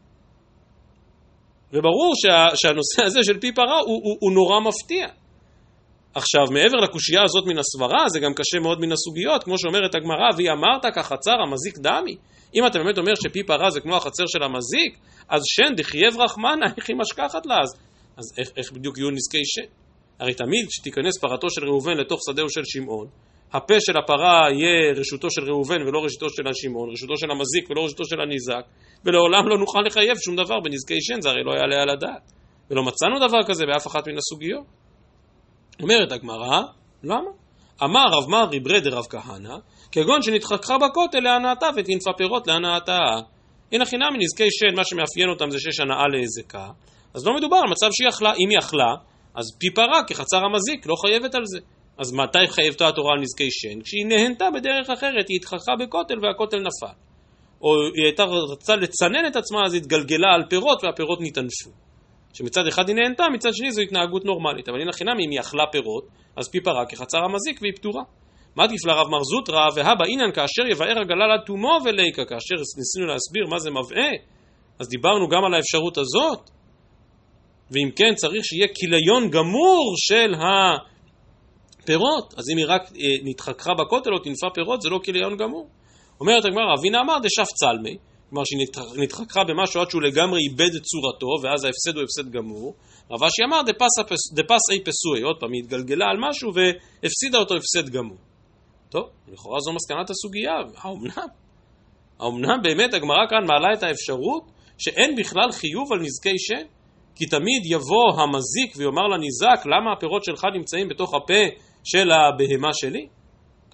[SPEAKER 1] וברור שה, שהנושא הזה של פי פרה הוא, הוא, הוא נורא מפתיע. עכשיו, מעבר לקושייה הזאת מן הסברה, זה גם קשה מאוד מן הסוגיות, כמו שאומרת הגמרא, והיא אמרת כחצר המזיק דמי. אם אתה באמת אומר שפי פרה זה כמו החצר של המזיק, אז שן דחייב רחמנה, איך היא משכחת לה אז? אז איך, איך בדיוק יהיו נזקי שן? הרי תמיד שתיכנס פרתו של ראובן לתוך שדהו של שמעון, הפה של הפרה יהיה רשותו של ראובן ולא רשותו של השמעון, רשותו של המזיק ולא רשותו של הניזק, ולעולם לא נוכל לחייב שום דבר בנזקי שן, זה הרי לא יעלה על הדעת. ולא מצאנו דבר כזה באף אחת מן הסוגיות. אומרת הגמרא, למה? אמר רב מרי ברדר רב כהנא, כגון שנתחככה בכותל להנאתה ותנפה פירות להנאתה. הנה חינם מנזקי שן, מה שמאפיין אותם זה שיש הנאה להזקה, אז לא מדובר על מצב שהיא אכלה. אם היא אכלה, אז פי פרה כחצר המזיק, לא חייבת על זה. אז מתי חייבתה התורה על נזקי שן? כשהיא נהנתה בדרך אחרת, היא התחככה בכותל והכותל נפל. או היא הייתה רצה לצנן את עצמה, אז היא התגלגלה על פירות והפירות ניתנפו. שמצד אחד היא נהנתה, מצד שני זו התנהגות נורמלית. אבל הנה חינם, אם היא אכלה פירות, אז פי פרה כחצר המזיק והיא פטורה. מה תפלה רב מר זוטרא, והבא אינן כאשר יבאר הגלל עד תומו וליקה, כאשר ניסינו להסביר מה זה מבעה, אז דיברנו גם על האפשרות הזאת. ואם כן, צריך שיהיה כיליון גמור של הפירות. אז אם היא רק אה, נתחככה בכותל או תנפה פירות, זה לא כיליון גמור. אומרת הגמרא, אבינה אמר דשף צלמי, כלומר שהיא נתחככה במשהו עד שהוא לגמרי איבד את צורתו, ואז ההפסד הוא הפסד גמור. רב אשי אמר דפס אי פסוי, עוד פעם היא התגלגלה על משהו והפסידה אותו הפסד גמור. טוב, לכאורה זו מסקנת הסוגיה, האומנם? האומנם באמת הגמרא כאן מעלה את האפשרות שאין בכלל חיוב על נזקי שן? כי תמיד יבוא המזיק ויאמר לניזק, למה הפירות שלך נמצאים בתוך הפה של הבהמה שלי?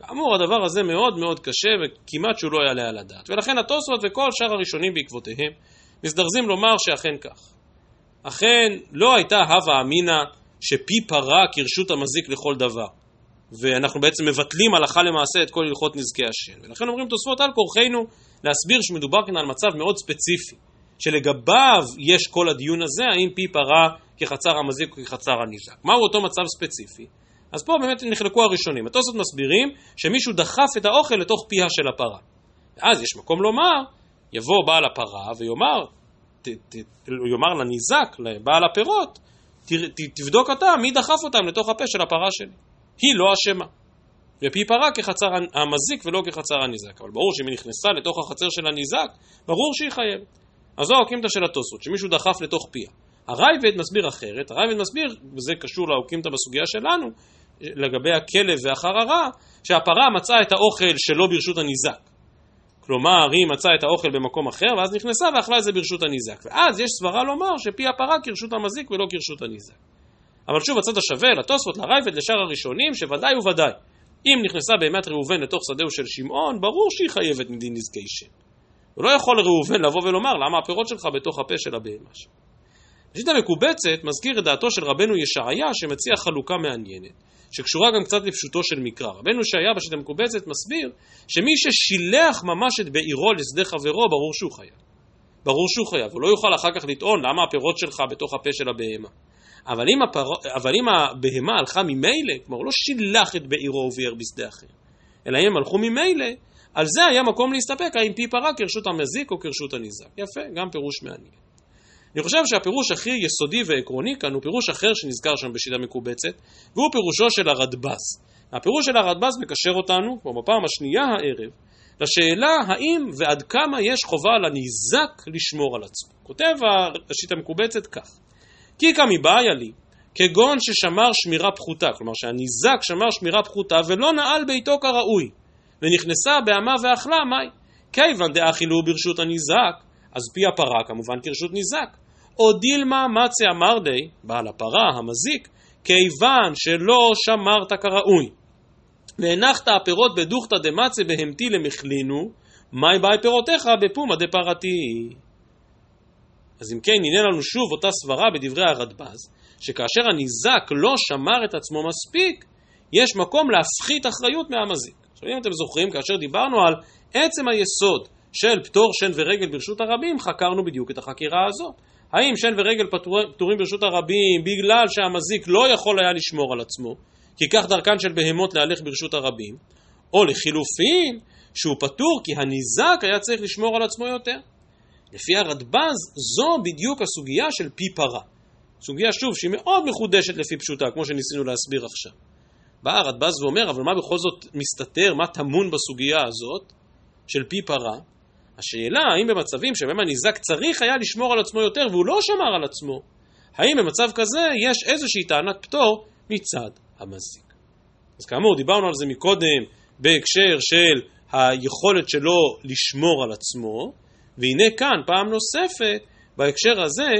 [SPEAKER 1] כאמור, הדבר הזה מאוד מאוד קשה וכמעט שהוא לא יעלה על הדעת. ולכן התוספות וכל שאר הראשונים בעקבותיהם מזדרזים לומר שאכן כך. אכן לא הייתה הווה אמינא שפי פרה כרשות המזיק לכל דבר. ואנחנו בעצם מבטלים הלכה למעשה את כל הלכות נזקי השן. ולכן אומרים תוספות על כורחנו להסביר שמדובר כאן על מצב מאוד ספציפי, שלגביו יש כל הדיון הזה, האם פי פרה כחצר המזיק או כחצר הניזק. מהו אותו מצב ספציפי? אז פה באמת נחלקו הראשונים. התוספות מסבירים שמישהו דחף את האוכל לתוך פיה של הפרה. ואז יש מקום לומר, יבוא בעל הפרה ויאמר, ת, ת, יאמר לניזק, לבעל הפירות, ת, ת, תבדוק אתה מי דחף אותם לתוך הפה של הפרה שלי. היא לא אשמה. ופי פרה כחצר המזיק ולא כחצר הניזק. אבל ברור שאם היא נכנסה לתוך החצר של הניזק, ברור שהיא חייבת. אז זו האוקימתא של התוספות, שמישהו דחף לתוך פיה. הרייבד מסביר אחרת, הרייבד מסביר, וזה קשור לאוקימתא בסוגיה שלנו, לגבי הכלב והחררה, שהפרה מצאה את האוכל שלא ברשות הניזק. כלומר, היא מצאה את האוכל במקום אחר, ואז נכנסה ואכלה את זה ברשות הניזק. ואז יש סברה לומר שפי הפרה כרשות המזיק ולא כרשות הניזק. אבל שוב, הצד השווה לתוספות, לרייבד, לשאר הראשונים, שוודאי וודאי, אם נכנסה בהמת ראובן לתוך שדהו של שמעון, ברור שהיא חייבת מדין נזקי שן. הוא לא יכול ראובן לבוא ולומר, למה הפירות שלך בתוך הפה של הבהמה שלך? השיטה המקובצת מזכיר את דעתו של רבנו ישעיה, שמציע חלוקה מעניינת, שקשורה גם קצת לפשוטו של מקרא. רבנו ישעיה בשיטה המקובצת מסביר, שמי ששילח ממש את בעירו לשדה חברו, ברור שהוא חייב. ברור שהוא חייב, הוא לא יוכל אחר כך לטעון, למה הפירות שלך בתוך הפה של הבהמה. אבל אם, הפר... אבל אם הבהמה הלכה ממילא, כלומר הוא לא שילח את בעירו וביער בשדה אחר, אלא אם הלכו ממילא, על זה היה מקום להסתפק, האם פי פרה כרשות המזיק או כרשות הניזק. יפה, גם פירוש מעניין. אני חושב שהפירוש הכי יסודי ועקרוני כאן הוא פירוש אחר שנזכר שם בשיטה מקובצת, והוא פירושו של הרדב"ז. הפירוש של הרדב"ז מקשר אותנו, כמו בפעם השנייה הערב, לשאלה האם ועד כמה יש חובה לניזק לשמור על עצמו. כותב השיטה המקובצת כך: כי כמי בעיה לי, כגון ששמר שמירה פחותה, כלומר שהניזק שמר שמירה פחותה ולא נעל ביתו כראוי, ונכנסה בהמה ואכלה, מי? כיוון דאכילו ברשות הניזק, אז פי הפרה כמובן כרשות ניזק. או דילמה מצא אמרדי, בעל הפרה, המזיק, כיוון שלא שמרת כראוי, והנחת הפירות בדוכתא דמצא בהמתי למכלינו, מי באי פירותיך בפומא דפרתי. אז אם כן, הנה לנו שוב אותה סברה בדברי הרדב"ז, שכאשר הניזק לא שמר את עצמו מספיק, יש מקום להפחית אחריות מהמזיק. עכשיו אם אתם זוכרים, כאשר דיברנו על עצם היסוד של פטור שן ורגל ברשות הרבים, חקרנו בדיוק את החקירה הזאת. האם שן ורגל פטורים ברשות הרבים בגלל שהמזיק לא יכול היה לשמור על עצמו, כי כך דרכן של בהמות להלך ברשות הרבים, או לחילופין שהוא פטור כי הניזק היה צריך לשמור על עצמו יותר. לפי הרדב"ז זו בדיוק הסוגיה של פי פרה. סוגיה שוב שהיא מאוד מחודשת לפי פשוטה, כמו שניסינו להסביר עכשיו. בא הרדב"ז ואומר, אבל מה בכל זאת מסתתר, מה תמון בסוגיה הזאת של פי פרה? השאלה, האם במצבים שבהם הניזק צריך היה לשמור על עצמו יותר והוא לא שמר על עצמו, האם במצב כזה יש איזושהי טענת פטור מצד המזיק? אז כאמור, דיברנו על זה מקודם בהקשר של היכולת שלו לשמור על עצמו, והנה כאן פעם נוספת בהקשר הזה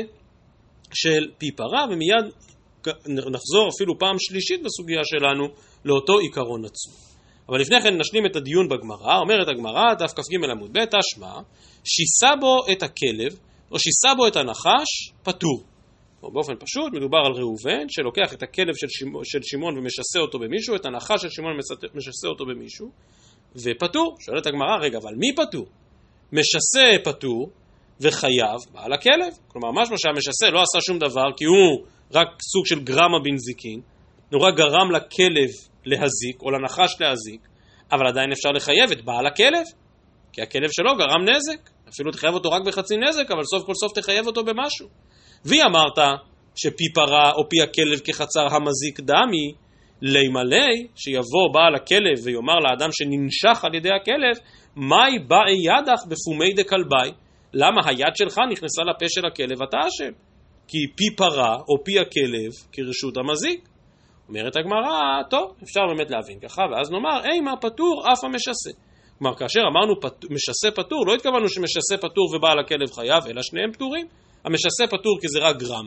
[SPEAKER 1] של פי פרה, ומיד נחזור אפילו פעם שלישית בסוגיה שלנו לאותו עיקרון עצמו. אבל לפני כן נשלים את הדיון בגמרא. אומרת הגמרא, דף כ"ג עמוד ב', תשמע, שיסה בו את הכלב או שיסה בו את הנחש, פטור. באופן פשוט מדובר על ראובן שלוקח את הכלב של, שימ... של שמעון ומשסה אותו במישהו, את הנחש של שמעון ומשסה אותו במישהו, ופטור. שואלת הגמרא, רגע, אבל מי פטור? משסה פטור וחייב בעל הכלב. כלומר, משמע שהמשסה לא עשה שום דבר, כי הוא רק סוג של גרמה בנזיקין, הוא רק גרם לכלב להזיק או לנחש להזיק, אבל עדיין אפשר לחייב את בעל הכלב, כי הכלב שלו גרם נזק. אפילו תחייב אותו רק בחצי נזק, אבל סוף כל סוף תחייב אותו במשהו. והיא אמרת שפי פרה או פי הכלב כחצר המזיק דמי, לימלא שיבוא בעל הכלב ויאמר לאדם שננשך על ידי הכלב, מי באי ידך בפומי דקלבי? למה היד שלך נכנסה לפה של הכלב? אתה אשם. כי פי פרה או פי הכלב כרשות המזיק. אומרת הגמרא, טוב, אפשר באמת להבין ככה, ואז נאמר, אימה פטור אף המשסה. כלומר, כאשר אמרנו פט... משסה פטור, לא התכוונו שמשסה פטור ובעל הכלב חייב, אלא שניהם פטורים. המשסה פטור כי זה רק גרמה,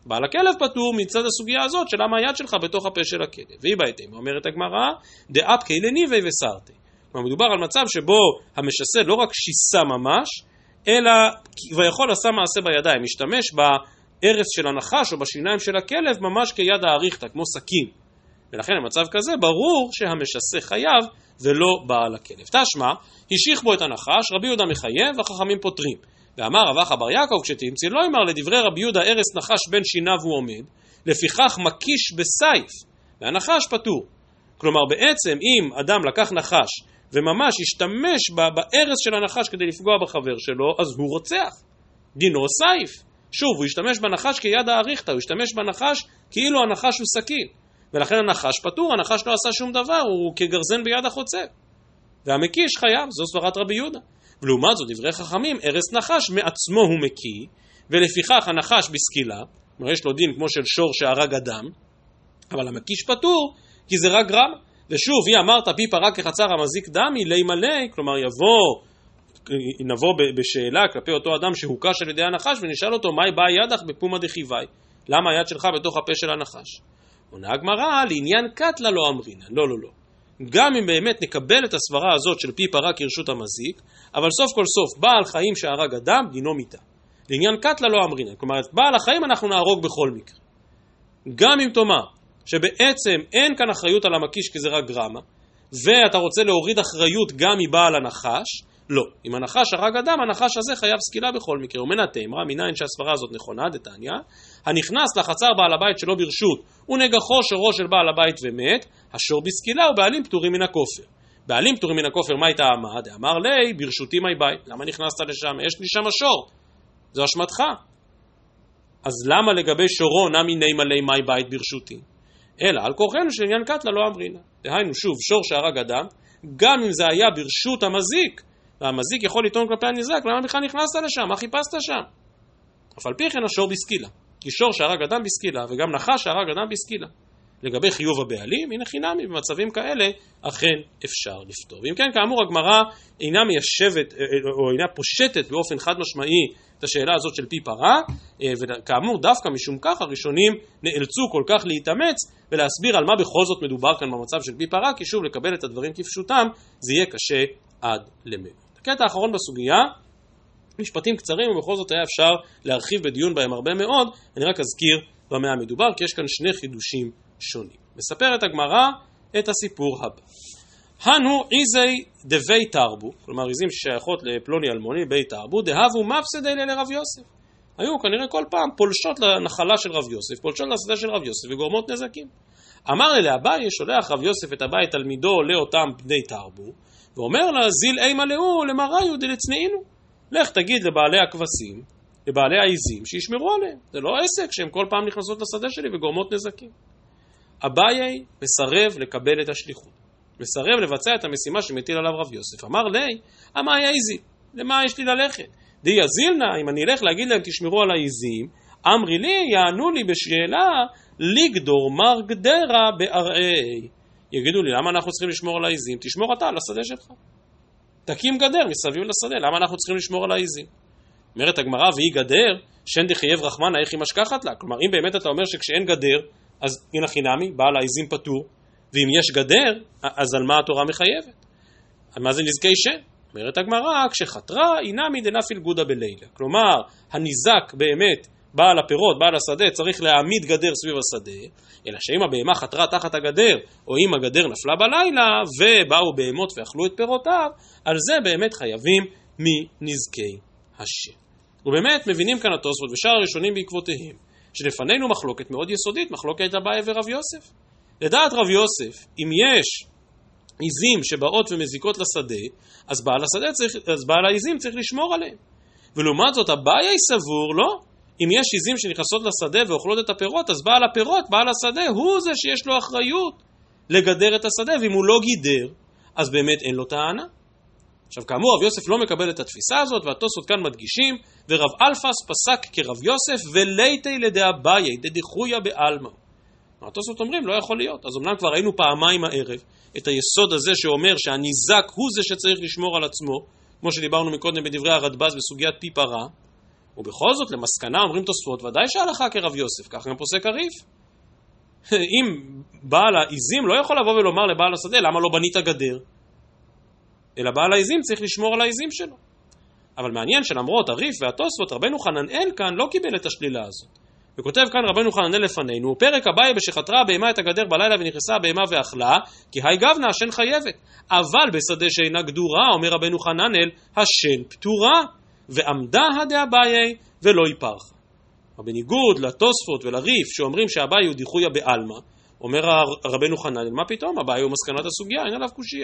[SPEAKER 1] בעל הכלב פטור מצד הסוגיה הזאת של למה היד שלך בתוך הפה של הכלב. והיא בהתאם, אומרת הגמרא, דאפקי לניבי וסרתי. כלומר, מדובר על מצב שבו המשסה לא רק שיסה ממש, אלא ויכול עשה מעשה בידיים, משתמש בארץ של הנחש או בשיניים של הכלב ממש כיד האריכתא, כמו סכין. ולכן במצב כזה ברור שהמשסה חייב ולא בעל הכלב. תשמע, השיך בו את הנחש, רבי יהודה מחייב והחכמים פותרים. ואמר רב אחא בר יעקב, כשתמצא לא אמר לדברי רבי יהודה ארץ נחש בין שיניו הוא עומד, לפיכך מקיש בסייף, והנחש פטור. כלומר בעצם אם אדם לקח נחש וממש השתמש בארץ של הנחש כדי לפגוע בחבר שלו, אז הוא רוצח. דינו סייף. שוב, הוא השתמש בנחש כיד האריכתא, הוא השתמש בנחש כאילו הנחש הוא סכין. ולכן הנחש פטור, הנחש לא עשה שום דבר, הוא כגרזן ביד החוצה. והמקיש חייב, זו סברת רבי יהודה. ולעומת זאת, דברי חכמים, ארץ נחש מעצמו הוא מקיא, ולפיכך הנחש בסקילה, כלומר יש לו דין כמו של שור שהרג אדם, אבל המקיש פטור, כי זה רק גרם. ושוב, היא אמרת פי פרה כחצר המזיק דמי, לי מלא, כלומר יבוא, נבוא בשאלה כלפי אותו אדם שהוקש על ידי הנחש, ונשאל אותו, מהי באה ידך בפומה דחיווי? למה היד שלך בתוך הפה של הנחש? עונה הגמרא, לעניין קטלה לא אמרינה, לא לא לא. גם אם באמת נקבל את הסברה הזאת של פי פרה כרשות המזיק, אבל סוף כל סוף בעל חיים שהרג אדם דינו מיתה. לעניין קטלה לא אמרינה, כלומר את בעל החיים אנחנו נהרוג בכל מקרה. גם אם תאמר שבעצם אין כאן אחריות על המקיש כי זה רק גרמה, ואתה רוצה להוריד אחריות גם מבעל הנחש, לא. אם הנחש הרג אדם, הנחש הזה חייב סקילה בכל מקרה. ומנה תאמרה, מניין שהסברה הזאת נכונה, דתניא, הנכנס לחצר בעל הבית שלו ברשות, ונגחו שורו של בעל הבית ומת, השור בסקילה ובעלים פטורים מן הכופר. בעלים פטורים מן הכופר, מה הייתה עמד? אמר לי, ברשותי מי בית. למה נכנסת לשם? יש לי שם השור. זו אשמתך. אז למה לגבי שורו נמי נימה לי מי בית ברשותי? אלא על כורחנו של עניין קטלה לא אמרינה. דהיינו שוב, שור שהרג אדם, גם אם זה היה ברשות המזיק, והמזיק יכול לטעון כלפי הנזק, למה בכלל נכנסת לשם? מה חיפשת שם? אף על פי כן השור בסקילה. כי שור שהרג אדם בסקילה, וגם נחש שהרג אדם בסקילה. לגבי חיוב הבעלים, הנה חינמי, במצבים כאלה, אכן אפשר לפתור. ואם כן, כאמור, הגמרא אינה מיישבת, או אינה פושטת באופן חד משמעי את השאלה הזאת של פי פרה, וכאמור, דווקא משום כך, הראשונים נאלצו כל כך להתאמץ, ולהסביר על מה בכל זאת מדובר כאן במצב של פי פרה, כי שוב, לקבל את הדברים כפשוטם, זה יהיה קשה עד למאוד. הקטע האחרון בסוגיה, משפטים קצרים, ובכל זאת היה אפשר להרחיב בדיון בהם הרבה מאוד, אני רק אזכיר במה המדובר, כי יש כאן שני חידושים שונים. מספרת הגמרא את הסיפור הבא. הנו איזי דבי תרבו, כלומר עיזים ששייכות לפלוני אלמוני, בי תרבו, דהבו מפסדי לרב יוסף. היו כנראה כל פעם פולשות לנחלה של רב יוסף, פולשות לשדה של רב יוסף וגורמות נזקים. אמר אליה אביי, שולח רב יוסף את הבית תלמידו לאותם בני תרבו, ואומר לה, זיל אימה לאו למראיו דלצנעינו. לך תגיד לבעלי הכבשים, לבעלי העיזים, שישמרו עליהם. זה לא עסק שהם כל פעם נכנסות לשדה שלי וגורמות נזקים. אביי מסרב לקבל את השליחות. מסרב לבצע את המשימה שמטיל עליו רב יוסף. אמר לי, אמה העיזים, למה יש לי ללכת? די יזילנה, אם אני אלך להגיד להם תשמרו על העיזים, אמרי לי, יענו לי בשאלה, לגדור מר גדרה בארעי. יגידו לי, למה אנחנו צריכים לשמור על העיזים? תשמור אתה על השדה שלך. תקים גדר מסביב לשדה, למה אנחנו צריכים לשמור על העיזים? אומרת הגמרא, והיא גדר, שאין דחייב רחמנה, איך היא משכחת לה? כלומר, אם באמת אתה אומר שכשאין גדר, אז הנה חינמי, בעל העיזים פטור, ואם יש גדר, אז על מה התורה מחייבת? על מה זה נזקי שם? אומרת הגמרא, כשחתרה, אינמי דנפיל גודה בלילה. כלומר, הניזק באמת, בעל הפירות, בעל השדה, צריך להעמיד גדר סביב השדה, אלא שאם הבהמה חתרה תחת הגדר, או אם הגדר נפלה בלילה, ובאו בהמות ואכלו את פירותיו, על זה באמת חייבים מנזקי השם. ובאמת מבינים כאן התוספות ושאר הראשונים בעקבותיהם, שלפנינו מחלוקת מאוד יסודית, מחלוקת אביי ורב יוסף. לדעת רב יוסף, אם יש עיזים שבאות ומזיקות לשדה, אז בעל השדה צריך, אז בעל העיזים צריך לשמור עליהם. ולעומת זאת, אביי סבור, לא? אם יש עיזים שנכנסות לשדה ואוכלות את הפירות, אז בעל הפירות, בעל השדה, הוא זה שיש לו אחריות לגדר את השדה, ואם הוא לא גידר, אז באמת אין לו טענה. עכשיו, כאמור, רב יוסף לא מקבל את התפיסה הזאת, והתוספות כאן מדגישים, ורב אלפס פסק כרב יוסף, וליתי לדאביי, דדיחויה בעלמא. התוספות אומרים, לא יכול להיות. אז אמנם כבר ראינו פעמיים הערב את היסוד הזה שאומר שהניזק הוא זה שצריך לשמור על עצמו, כמו שדיברנו מקודם בדברי הרדב"ז בסוגיית פי פרה, ובכל זאת למסקנה אומרים תוספות, ודאי שהלכה כרב יוסף, כך גם פוסק הריף. אם בעל העיזים לא יכול לבוא ולומר לבעל השדה, למה לא בנית גדר? אלא בעל העיזים צריך לשמור על העיזים שלו. אבל מעניין שלמרות הריף והתוספות, רבנו חננאל כאן לא קיבל את השלילה הזאת. וכותב כאן רבנו חננאל לפנינו, פרק הבאי בשחתרה בהמה את הגדר בלילה ונכנסה בהמה ואכלה, כי היי גבנה השן חייבת. אבל בשדה שאינה גדורה, אומר רבנו חננאל, השן פטורה, ועמדה הדאביי ולא יפרחה. בניגוד לתוספות ולריף שאומרים שהבאי הוא דיחויה בעלמא, אומר רבנו חננאל, מה פתאום? הבאי הוא מסקנת הסוגיה, אין עליו קושיה.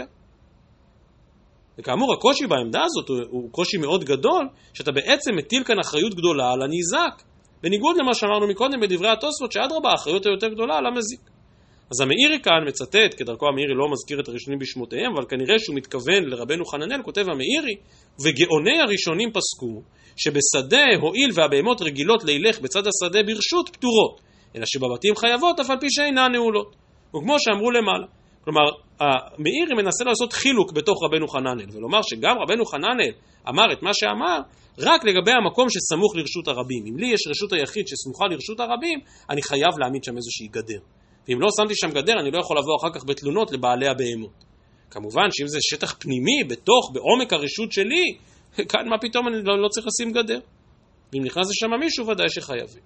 [SPEAKER 1] וכאמור, הקושי בעמדה הזאת הוא, הוא קושי מאוד גדול, שאתה בעצם מטיל כאן אחריות גדולה על הניזק. בניגוד למה שאמרנו מקודם בדברי התוספות, שאדרבה, האחריות היותר גדולה על המזיק. אז המאירי כאן מצטט, כדרכו המאירי לא מזכיר את הראשונים בשמותיהם, אבל כנראה שהוא מתכוון לרבנו חננאל, כותב המאירי, וגאוני הראשונים פסקו, שבשדה הועיל והבהמות רגילות לילך בצד השדה ברשות פטורות, אלא שבבתים חייבות אף על פי שאינן נעולות. וכמו שאמרו למעלה. כלומר, המאירי מנסה לעשות חילוק בתוך רבנו חננאל, ולומר שגם רבנו חננאל אמר את מה שאמר, רק לגבי המקום שסמוך לרשות הרבים. אם לי יש רשות היחיד שסמוכה לרשות הרבים, אני חייב להעמיד שם איזושהי גדר. ואם לא שמתי שם גדר, אני לא יכול לבוא אחר כך בתלונות לבעלי הבהמות. כמובן שאם זה שטח פנימי, בתוך, בעומק הרשות שלי, כאן מה פתאום אני לא, לא צריך לשים גדר. ואם נכנס לשם מישהו, ודאי שחייבים.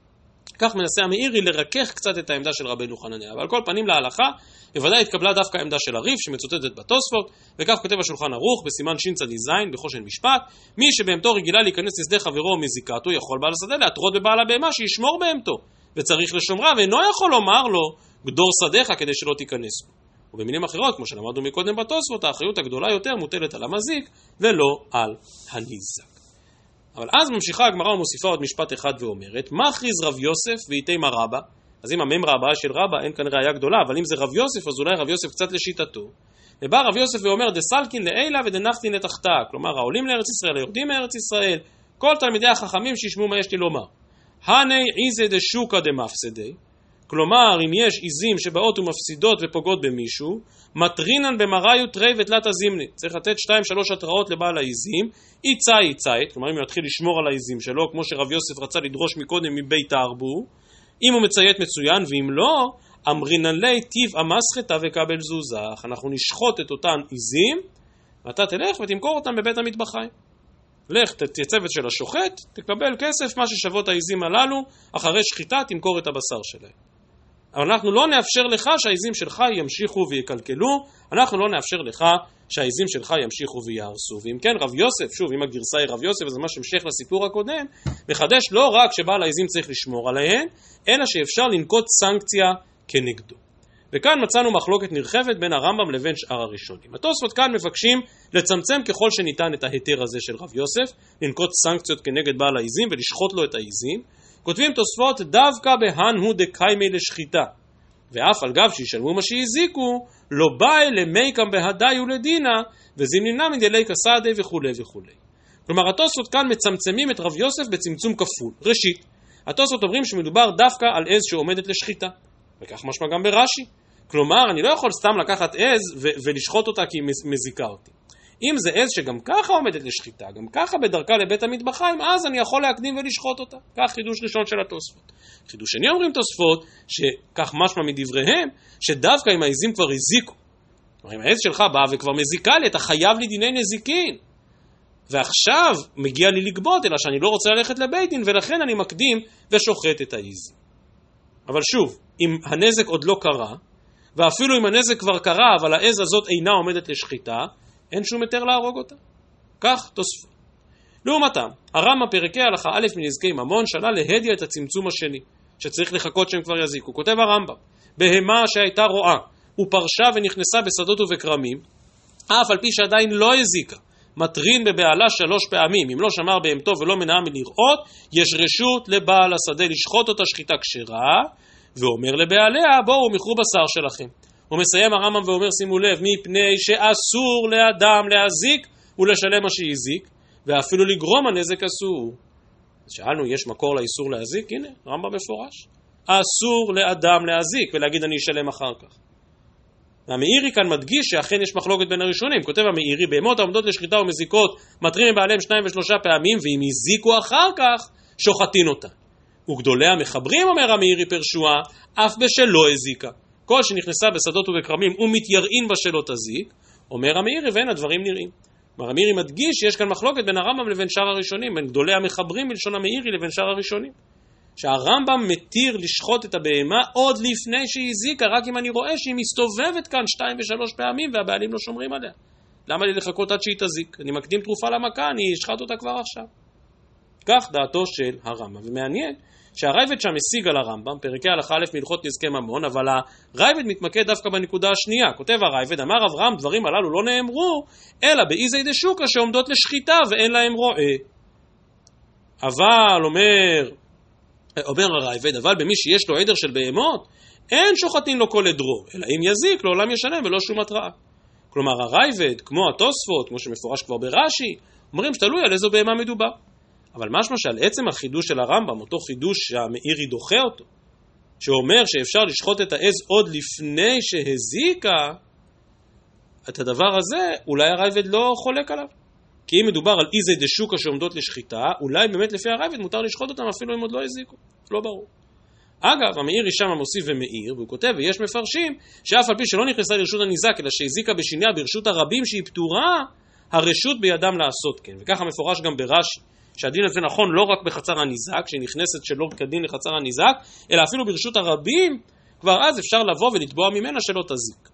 [SPEAKER 1] כך מנסה המאירי לרכך קצת את העמדה של רבנו חננאל. אבל על כל פנים להלכה, בוודאי התקבלה דווקא העמדה של הריף, שמצוטטת בתוספות, וכך כותב השולחן ערוך בסימן ש"צ ז' בחושן משפט, מי שבהמתו רגילה להיכנס לשדה חברו או מזיקתו, יכול בעל השדה להתרות בבעל הבהמה שישמור בהמתו, וצריך לשומרה, ואינו יכול לומר לו, גדור שדך כדי שלא תיכנס בו. ובמילים אחרות, כמו שלמדנו מקודם בתוספות, האחריות הגדולה יותר מוטלת על המזיק, ולא על הניזק. אבל אז ממשיכה הגמרא ומוסיפה עוד משפט אחד ואומרת, מה הכריז רב יוסף ואיתימה רבא? אז אם הממרה הבאה של רבא אין כאן ראיה גדולה, אבל אם זה רב יוסף, אז אולי רב יוסף קצת לשיטתו. ובא רב יוסף ואומר, דסלקין לעילה ודנחתין לתחתה, כלומר העולים לארץ ישראל, היורדים מארץ ישראל, כל תלמידי החכמים שישמעו מה יש לי לומר. הני עיזה דשוקה דמפסדי, כלומר אם יש עיזים שבאות ומפסידות ופוגעות במישהו, מטרינן במראיו תרי ותלת הזימני, צריך לתת שתיים שלוש התראות לבעל העיזים, איצאי איצאית, כלומר אם הוא יתחיל לשמור על העיזים שלו, כמו שרב יוסף רצה לדרוש מקודם מבית הארבו, אם הוא מציית מצוין, ואם לא, אמרינן לי טיב המסחתה וקבל זוזח, אנחנו נשחוט את אותן עיזים, ואתה תלך ותמכור אותן בבית המטבחיים. לך תצוות של השוחט, תקבל כסף, מה ששוות העיזים הללו, אחרי שחיטה תמכור את הבשר שלהם. אבל אנחנו לא נאפשר לך שהעיזים שלך ימשיכו ויקלקלו, אנחנו לא נאפשר לך שהעיזים שלך ימשיכו ויהרסו. ואם כן, רב יוסף, שוב, אם הגרסה היא רב יוסף, וזה מה שמשך לסיפור הקודם, מחדש לא רק שבעל העיזים צריך לשמור עליהן, אלא שאפשר לנקוט סנקציה כנגדו. וכאן מצאנו מחלוקת נרחבת בין הרמב"ם לבין שאר הראשונים. התוספות כאן מבקשים לצמצם ככל שניתן את ההיתר הזה של רב יוסף, לנקוט סנקציות כנגד בעל העיזים ולשחוט לו את העיזים. כותבים תוספות דווקא בהן הוא דקיימי לשחיטה, ואף על גב שישלמו מה שהזיקו, לא באי למייקם בהדי ולדינה, וזימנינה מדלי כסעדי וכו' וכו'. כלומר, התוספות כאן מצמצמים את רב יוסף בצמצום כפול. ראשית, התוספות אומרים שמדובר דווקא על עז שעומדת לשחיטה, וכך משמע גם ברש"י. כלומר, אני לא יכול סתם לקחת עז ו- ולשחוט אותה כי היא מזיקה אותי. אם זה עז שגם ככה עומדת לשחיטה, גם ככה בדרכה לבית המטבחיים, אז אני יכול להקדים ולשחוט אותה. כך חידוש ראשון של התוספות. חידוש שני אומרים תוספות, שכך משמע מדבריהם, שדווקא אם העזים כבר הזיקו. אם העז שלך באה וכבר מזיקה לי, אתה חייב לי דיני נזיקין. ועכשיו מגיע לי לגבות, אלא שאני לא רוצה ללכת לבית דין, ולכן אני מקדים ושוחט את העז. אבל שוב, אם הנזק עוד לא קרה, ואפילו אם הנזק כבר קרה, אבל העז הזאת אינה עומדת לשחיטה, אין שום יותר להרוג אותה. כך תוספות. לעומתם, הרמב"ם פרקי הלכה א' מנזקי ממון שלל להדיא את הצמצום השני, שצריך לחכות שהם כבר יזיקו. כותב הרמב"ם, בהמה שהייתה רועה, ופרשה ונכנסה בשדות ובקרמים, אף על פי שעדיין לא הזיקה, מטרין בבעלה שלוש פעמים, אם לא שמר בהמתו ולא מנעה מלראות, יש רשות לבעל השדה לשחוט אותה שחיטה כשרה, ואומר לבעליה, בואו מכרו בשר שלכם. הוא מסיים הרמב"ם ואומר, שימו לב, מפני שאסור לאדם להזיק ולשלם מה שהזיק, ואפילו לגרום הנזק אסור. שאלנו, יש מקור לאיסור להזיק? הנה, רמב"ם מפורש. אסור לאדם להזיק ולהגיד אני אשלם אחר כך. והמאירי כאן מדגיש שאכן יש מחלוקת בין הראשונים. כותב המאירי, בהמות העומדות לשחיטה ומזיקות מתרים מבעליהם שניים ושלושה פעמים, ואם הזיקו אחר כך שוחטין אותה. וגדולי המחברים, אומר המאירי פרשועה, אף בשלא הזיקה. כל שנכנסה בשדות ובקרמים ומתיירעין בשלא תזיק, אומר המאירי, ואין הדברים נראים. כלומר, המאירי מדגיש שיש כאן מחלוקת בין הרמב"ם לבין שאר הראשונים, בין גדולי המחברים בלשון המאירי לבין שאר הראשונים. שהרמב"ם מתיר לשחוט את הבהמה עוד לפני שהיא הזיקה, רק אם אני רואה שהיא מסתובבת כאן שתיים ושלוש פעמים והבעלים לא שומרים עליה. למה לי לחכות עד שהיא תזיק? אני מקדים תרופה למכה, אני אשחט אותה כבר עכשיו. כך דעתו של הרמב"ם. ומעניין שהרייבד שם השיג על הרמב"ם, פרקי הלכה א' מהלכות נזקי ממון, אבל הרייבד מתמקד דווקא בנקודה השנייה. כותב הרייבד, אמר אברהם, דברים הללו לא נאמרו, אלא באיזי דשוקה שעומדות לשחיטה ואין להם רועה. אבל אומר, אומר הרייבד, אבל במי שיש לו עדר של בהמות, אין שוחטין לו כל עדרו, אלא אם יזיק לעולם ישלם ולא שום התראה. כלומר הרייבד, כמו התוספות, כמו שמפורש כבר ברש"י, אומרים שתלוי על איזו בהמה מדובר. אבל משמע שעל עצם החידוש של הרמב"ם, אותו חידוש שהמאירי דוחה אותו, שאומר שאפשר לשחוט את העז עוד לפני שהזיקה, את הדבר הזה אולי הרייבד לא חולק עליו. כי אם מדובר על איזי דשוקה שעומדות לשחיטה, אולי באמת לפי הרייבד מותר לשחוט אותם אפילו אם עוד לא הזיקו. לא ברור. אגב, המאירי שם מוסיף ומאיר, והוא כותב, ויש מפרשים, שאף על פי שלא נכנסה לרשות הניזק, אלא שהזיקה בשיניה ברשות הרבים שהיא פטורה, הרשות בידם לעשות כן. וככה מפורש גם ברש"י, שהדין הזה נכון לא רק בחצר הניזק, שהיא נכנסת שלא כדין לחצר הניזק, אלא אפילו ברשות הרבים, כבר אז אפשר לבוא ולתבוע ממנה שלא תזיק.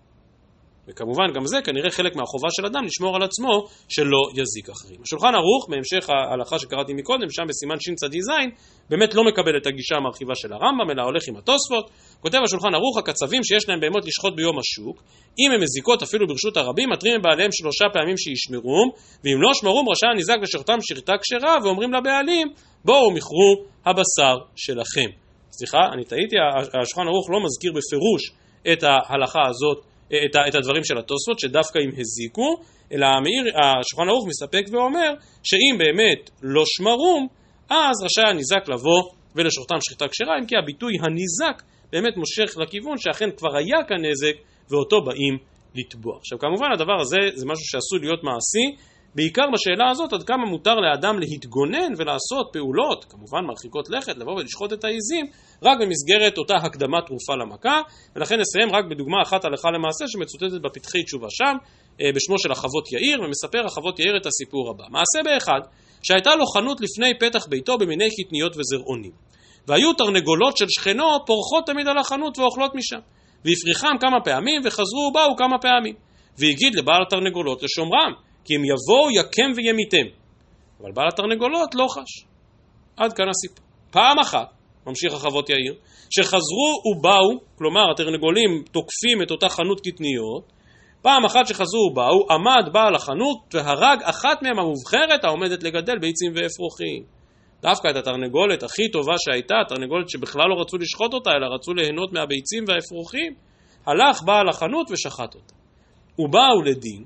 [SPEAKER 1] וכמובן גם זה כנראה חלק מהחובה של אדם לשמור על עצמו שלא יזיק אחרים. השולחן ערוך, בהמשך ההלכה שקראתי מקודם, שם בסימן שין צדי זין, באמת לא מקבל את הגישה המרחיבה של הרמב"ם, אלא הולך עם התוספות. כותב השולחן ערוך, הקצבים שיש להם בהמות לשחוט ביום השוק, אם הם מזיקות אפילו ברשות הרבים, מתרים מבעליהם שלושה פעמים שישמרום, ואם לא שמרום רשע הניזק לשחוטם שחיטה כשרה, ואומרים לבעלים, בואו מכרו הבשר שלכם. סליחה, אני טעיתי, השולחן ערוך לא מזכיר בפירוש את ההלכה הזאת, את, את הדברים של התוספות, שדווקא אם הזיקו, אלא המאיר, השולחן ערוך מספק ואומר, שאם באמת לא שמרום, אז רשאי הניזק לבוא ולשוחטם שחיטה כשרה, אם כי הביטוי הניזק באמת מושך לכיוון שאכן כבר היה כאן נזק, ואותו באים לתבוע. עכשיו כמובן הדבר הזה זה משהו שעשוי להיות מעשי, בעיקר בשאלה הזאת עד כמה מותר לאדם להתגונן ולעשות פעולות, כמובן מרחיקות לכת, לבוא ולשחוט את העיזים, רק במסגרת אותה הקדמת תרופה למכה, ולכן נסיים רק בדוגמה אחת הלכה למעשה שמצוטטת בפתחי תשובה שם, בשמו של החוות יאיר, ומספר החוות יאיר את הסיפור הבא. מעשה באחד, שהייתה לו חנות לפני פתח ביתו במיני קטניות וזרעונים, והיו תרנגולות של שכנו פורחות תמיד על החנות ואוכלות משם, והפריחם כמה פעמים וחזרו ובאו כמה פעמים, והגיד לבעל התרנגולות לשומרם, כי אם יבואו יקם וימיתם. אבל בעל התרנגולות לא חש. עד כאן הסיפור. פעם אחת, ממשיך החוות יאיר, שחזרו ובאו, כלומר התרנגולים תוקפים את אותה חנות קטניות, פעם אחת שחזרו ובאו, עמד בעל החנות והרג אחת מהם המובחרת העומדת לגדל ביצים ואפרוחים. דווקא את התרנגולת הכי טובה שהייתה, התרנגולת שבכלל לא רצו לשחוט אותה, אלא רצו ליהנות מהביצים והאפרוחים, הלך בעל החנות ושחט אותה. ובאו לדין,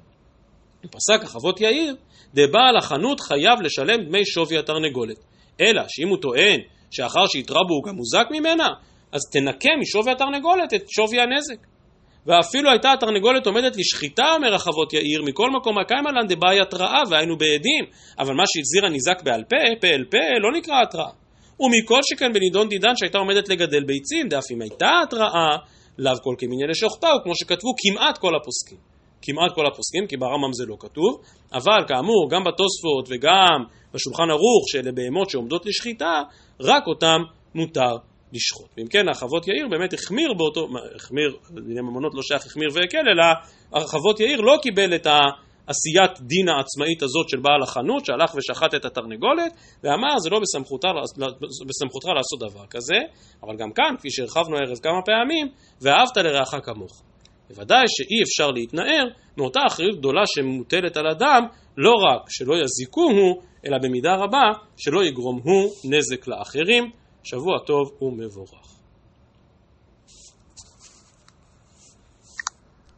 [SPEAKER 1] פסק החוות יאיר, דבעל החנות חייב לשלם דמי שווי התרנגולת. אלא שאם הוא טוען שאחר שהתרבו הוא גם מוזק ממנה, אז תנקה משווי התרנגולת את שווי הנזק. ואפילו הייתה התרנגולת עומדת לשחיטה, אומר החוות יאיר, מכל מקום הקיימה לן דבעי התראה והיינו בעדים, אבל מה שהחזיר הניזק בעל פה, פה אל פה, לא נקרא התראה. ומכל שכן בנידון דידן שהייתה עומדת לגדל ביצים, דאף אם הייתה התראה, לאו כל כמיניה לשוחטה, וכמו שכתבו כמעט כל הפוסקים. כמעט כל הפוסקים, כי ברמב"ם זה לא כתוב, אבל כאמור, גם בתוספות וגם בשולחן ערוך שאלה בהמות שעומדות לשחיטה, רק אותם מותר לשחוט. ואם כן, החוות יאיר באמת החמיר באותו, החמיר, דיני ממונות לא שייך החמיר והקל, אלא החוות יאיר לא קיבל את העשיית דין העצמאית הזאת של בעל החנות, שהלך ושחט את התרנגולת, ואמר, זה לא בסמכותך, בסמכותך לעשות דבר כזה, אבל גם כאן, כפי שהרחבנו הערב כמה פעמים, ואהבת לרעך כמוך. בוודאי שאי אפשר להתנער מאותה אחריות גדולה שמוטלת על אדם, לא רק שלא יזיקוהו, אלא במידה רבה שלא יגרום הוא נזק לאחרים. שבוע טוב ומבורך.